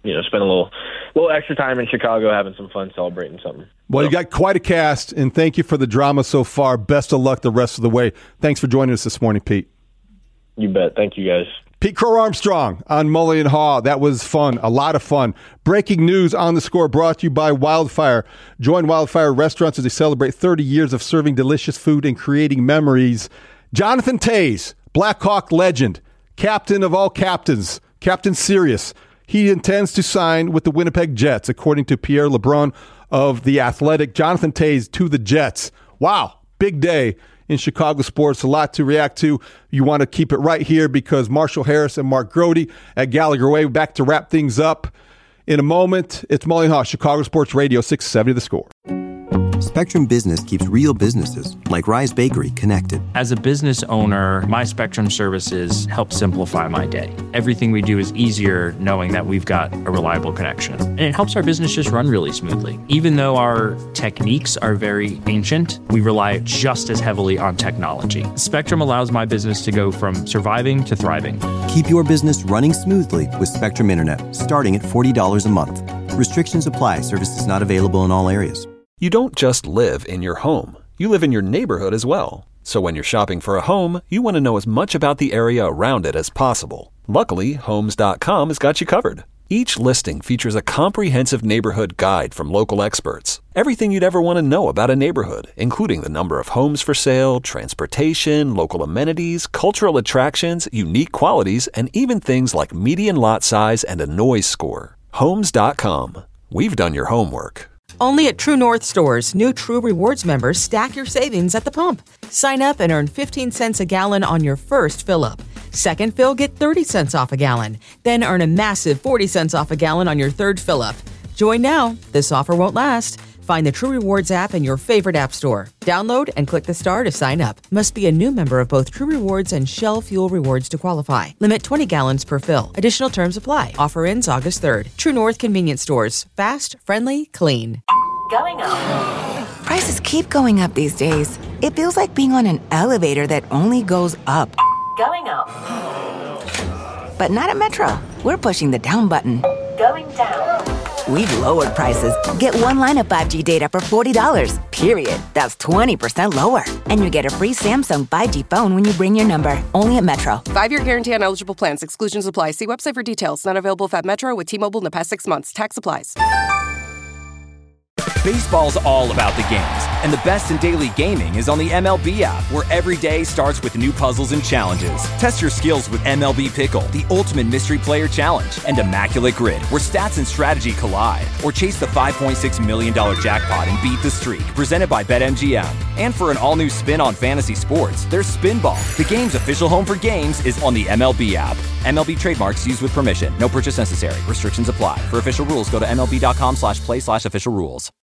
Speaker 9: you know, spend a little little extra time in Chicago having some fun celebrating something.
Speaker 2: Well, so. You got quite a cast, and thank you for the drama so far. Best of luck the rest of the way. Thanks for joining us this morning, Pete.
Speaker 9: You bet. Thank you, guys.
Speaker 2: Pete Crow Armstrong on Mully and Haw. That was fun, a lot of fun. Breaking news on the score brought to you by Wildfire. Join Wildfire Restaurants as they celebrate thirty years of serving delicious food and creating memories. Jonathan Toews, Blackhawk legend, captain of all captains, Captain Serious. He intends to sign with the Winnipeg Jets, according to Pierre LeBrun of The Athletic. Jonathan Toews to the Jets. Wow, big day in Chicago sports. A lot to react to. You want to keep it right here because Marshall Harris and Mark Grody at Gallagher Way back to wrap things up in a moment. It's Mully and Haw, Chicago Sports Radio, six seventy The Score.
Speaker 1: Spectrum Business keeps real businesses like Rise Bakery connected.
Speaker 12: As a business owner, my Spectrum services help simplify my day. Everything we do is easier knowing that we've got a reliable connection. And it helps our business just run really smoothly. Even though our techniques are very ancient, we rely just as heavily on technology. Spectrum allows my business to go from surviving to thriving.
Speaker 1: Keep your business running smoothly with Spectrum Internet, starting at forty dollars a month. Restrictions apply. Services not available in all areas.
Speaker 4: You don't just live in your home. You live in your neighborhood as well. So when you're shopping for a home, you want to know as much about the area around it as possible. Luckily, Homes dot com has got you covered. Each listing features a comprehensive neighborhood guide from local experts. Everything you'd ever want to know about a neighborhood, including the number of homes for sale, transportation, local amenities, cultural attractions, unique qualities, and even things like median lot size and a noise score. Homes dot com. We've done your homework.
Speaker 23: Only at True North stores, new True Rewards members stack your savings at the pump. Sign up and earn fifteen cents a gallon on your first fill-up. Second fill, get thirty cents off a gallon. Then earn a massive forty cents off a gallon on your third fill-up. Join now. This offer won't last. Find the True Rewards app in your favorite app store. Download and click the star to sign up. Must be a new member of both True Rewards and Shell Fuel Rewards to qualify. Limit twenty gallons per fill. Additional terms apply. Offer ends August third. True North Convenience Stores. Fast, friendly, clean.
Speaker 10: Going up. Prices keep going up these days. It feels like being on an elevator that only goes up.
Speaker 24: Going up.
Speaker 10: But not at Metro. We're pushing the down button.
Speaker 24: Going down.
Speaker 10: We've lowered prices. Get one line of five G data for forty dollars, period. That's twenty percent lower. And you get a free Samsung five G phone when you bring your number. Only at Metro.
Speaker 11: Five-year guarantee on eligible plans. Exclusions apply. See website for details. Not available if at Metro with T-Mobile in the past six months. Tax applies.
Speaker 25: Baseball's all about the games, and the best in daily gaming is on the M L B app, where every day starts with new puzzles and challenges. Test your skills with M L B Pickle, the ultimate mystery player challenge, and Immaculate Grid, where stats and strategy collide. Or chase the five point six million dollars jackpot and beat the streak, presented by BetMGM. And for an all-new spin on fantasy sports, there's Spinball. The game's official home for games is on the M L B app. M L B trademarks used with permission. No purchase necessary. Restrictions apply. For official rules, go to M L B dot com slash play slash official rules.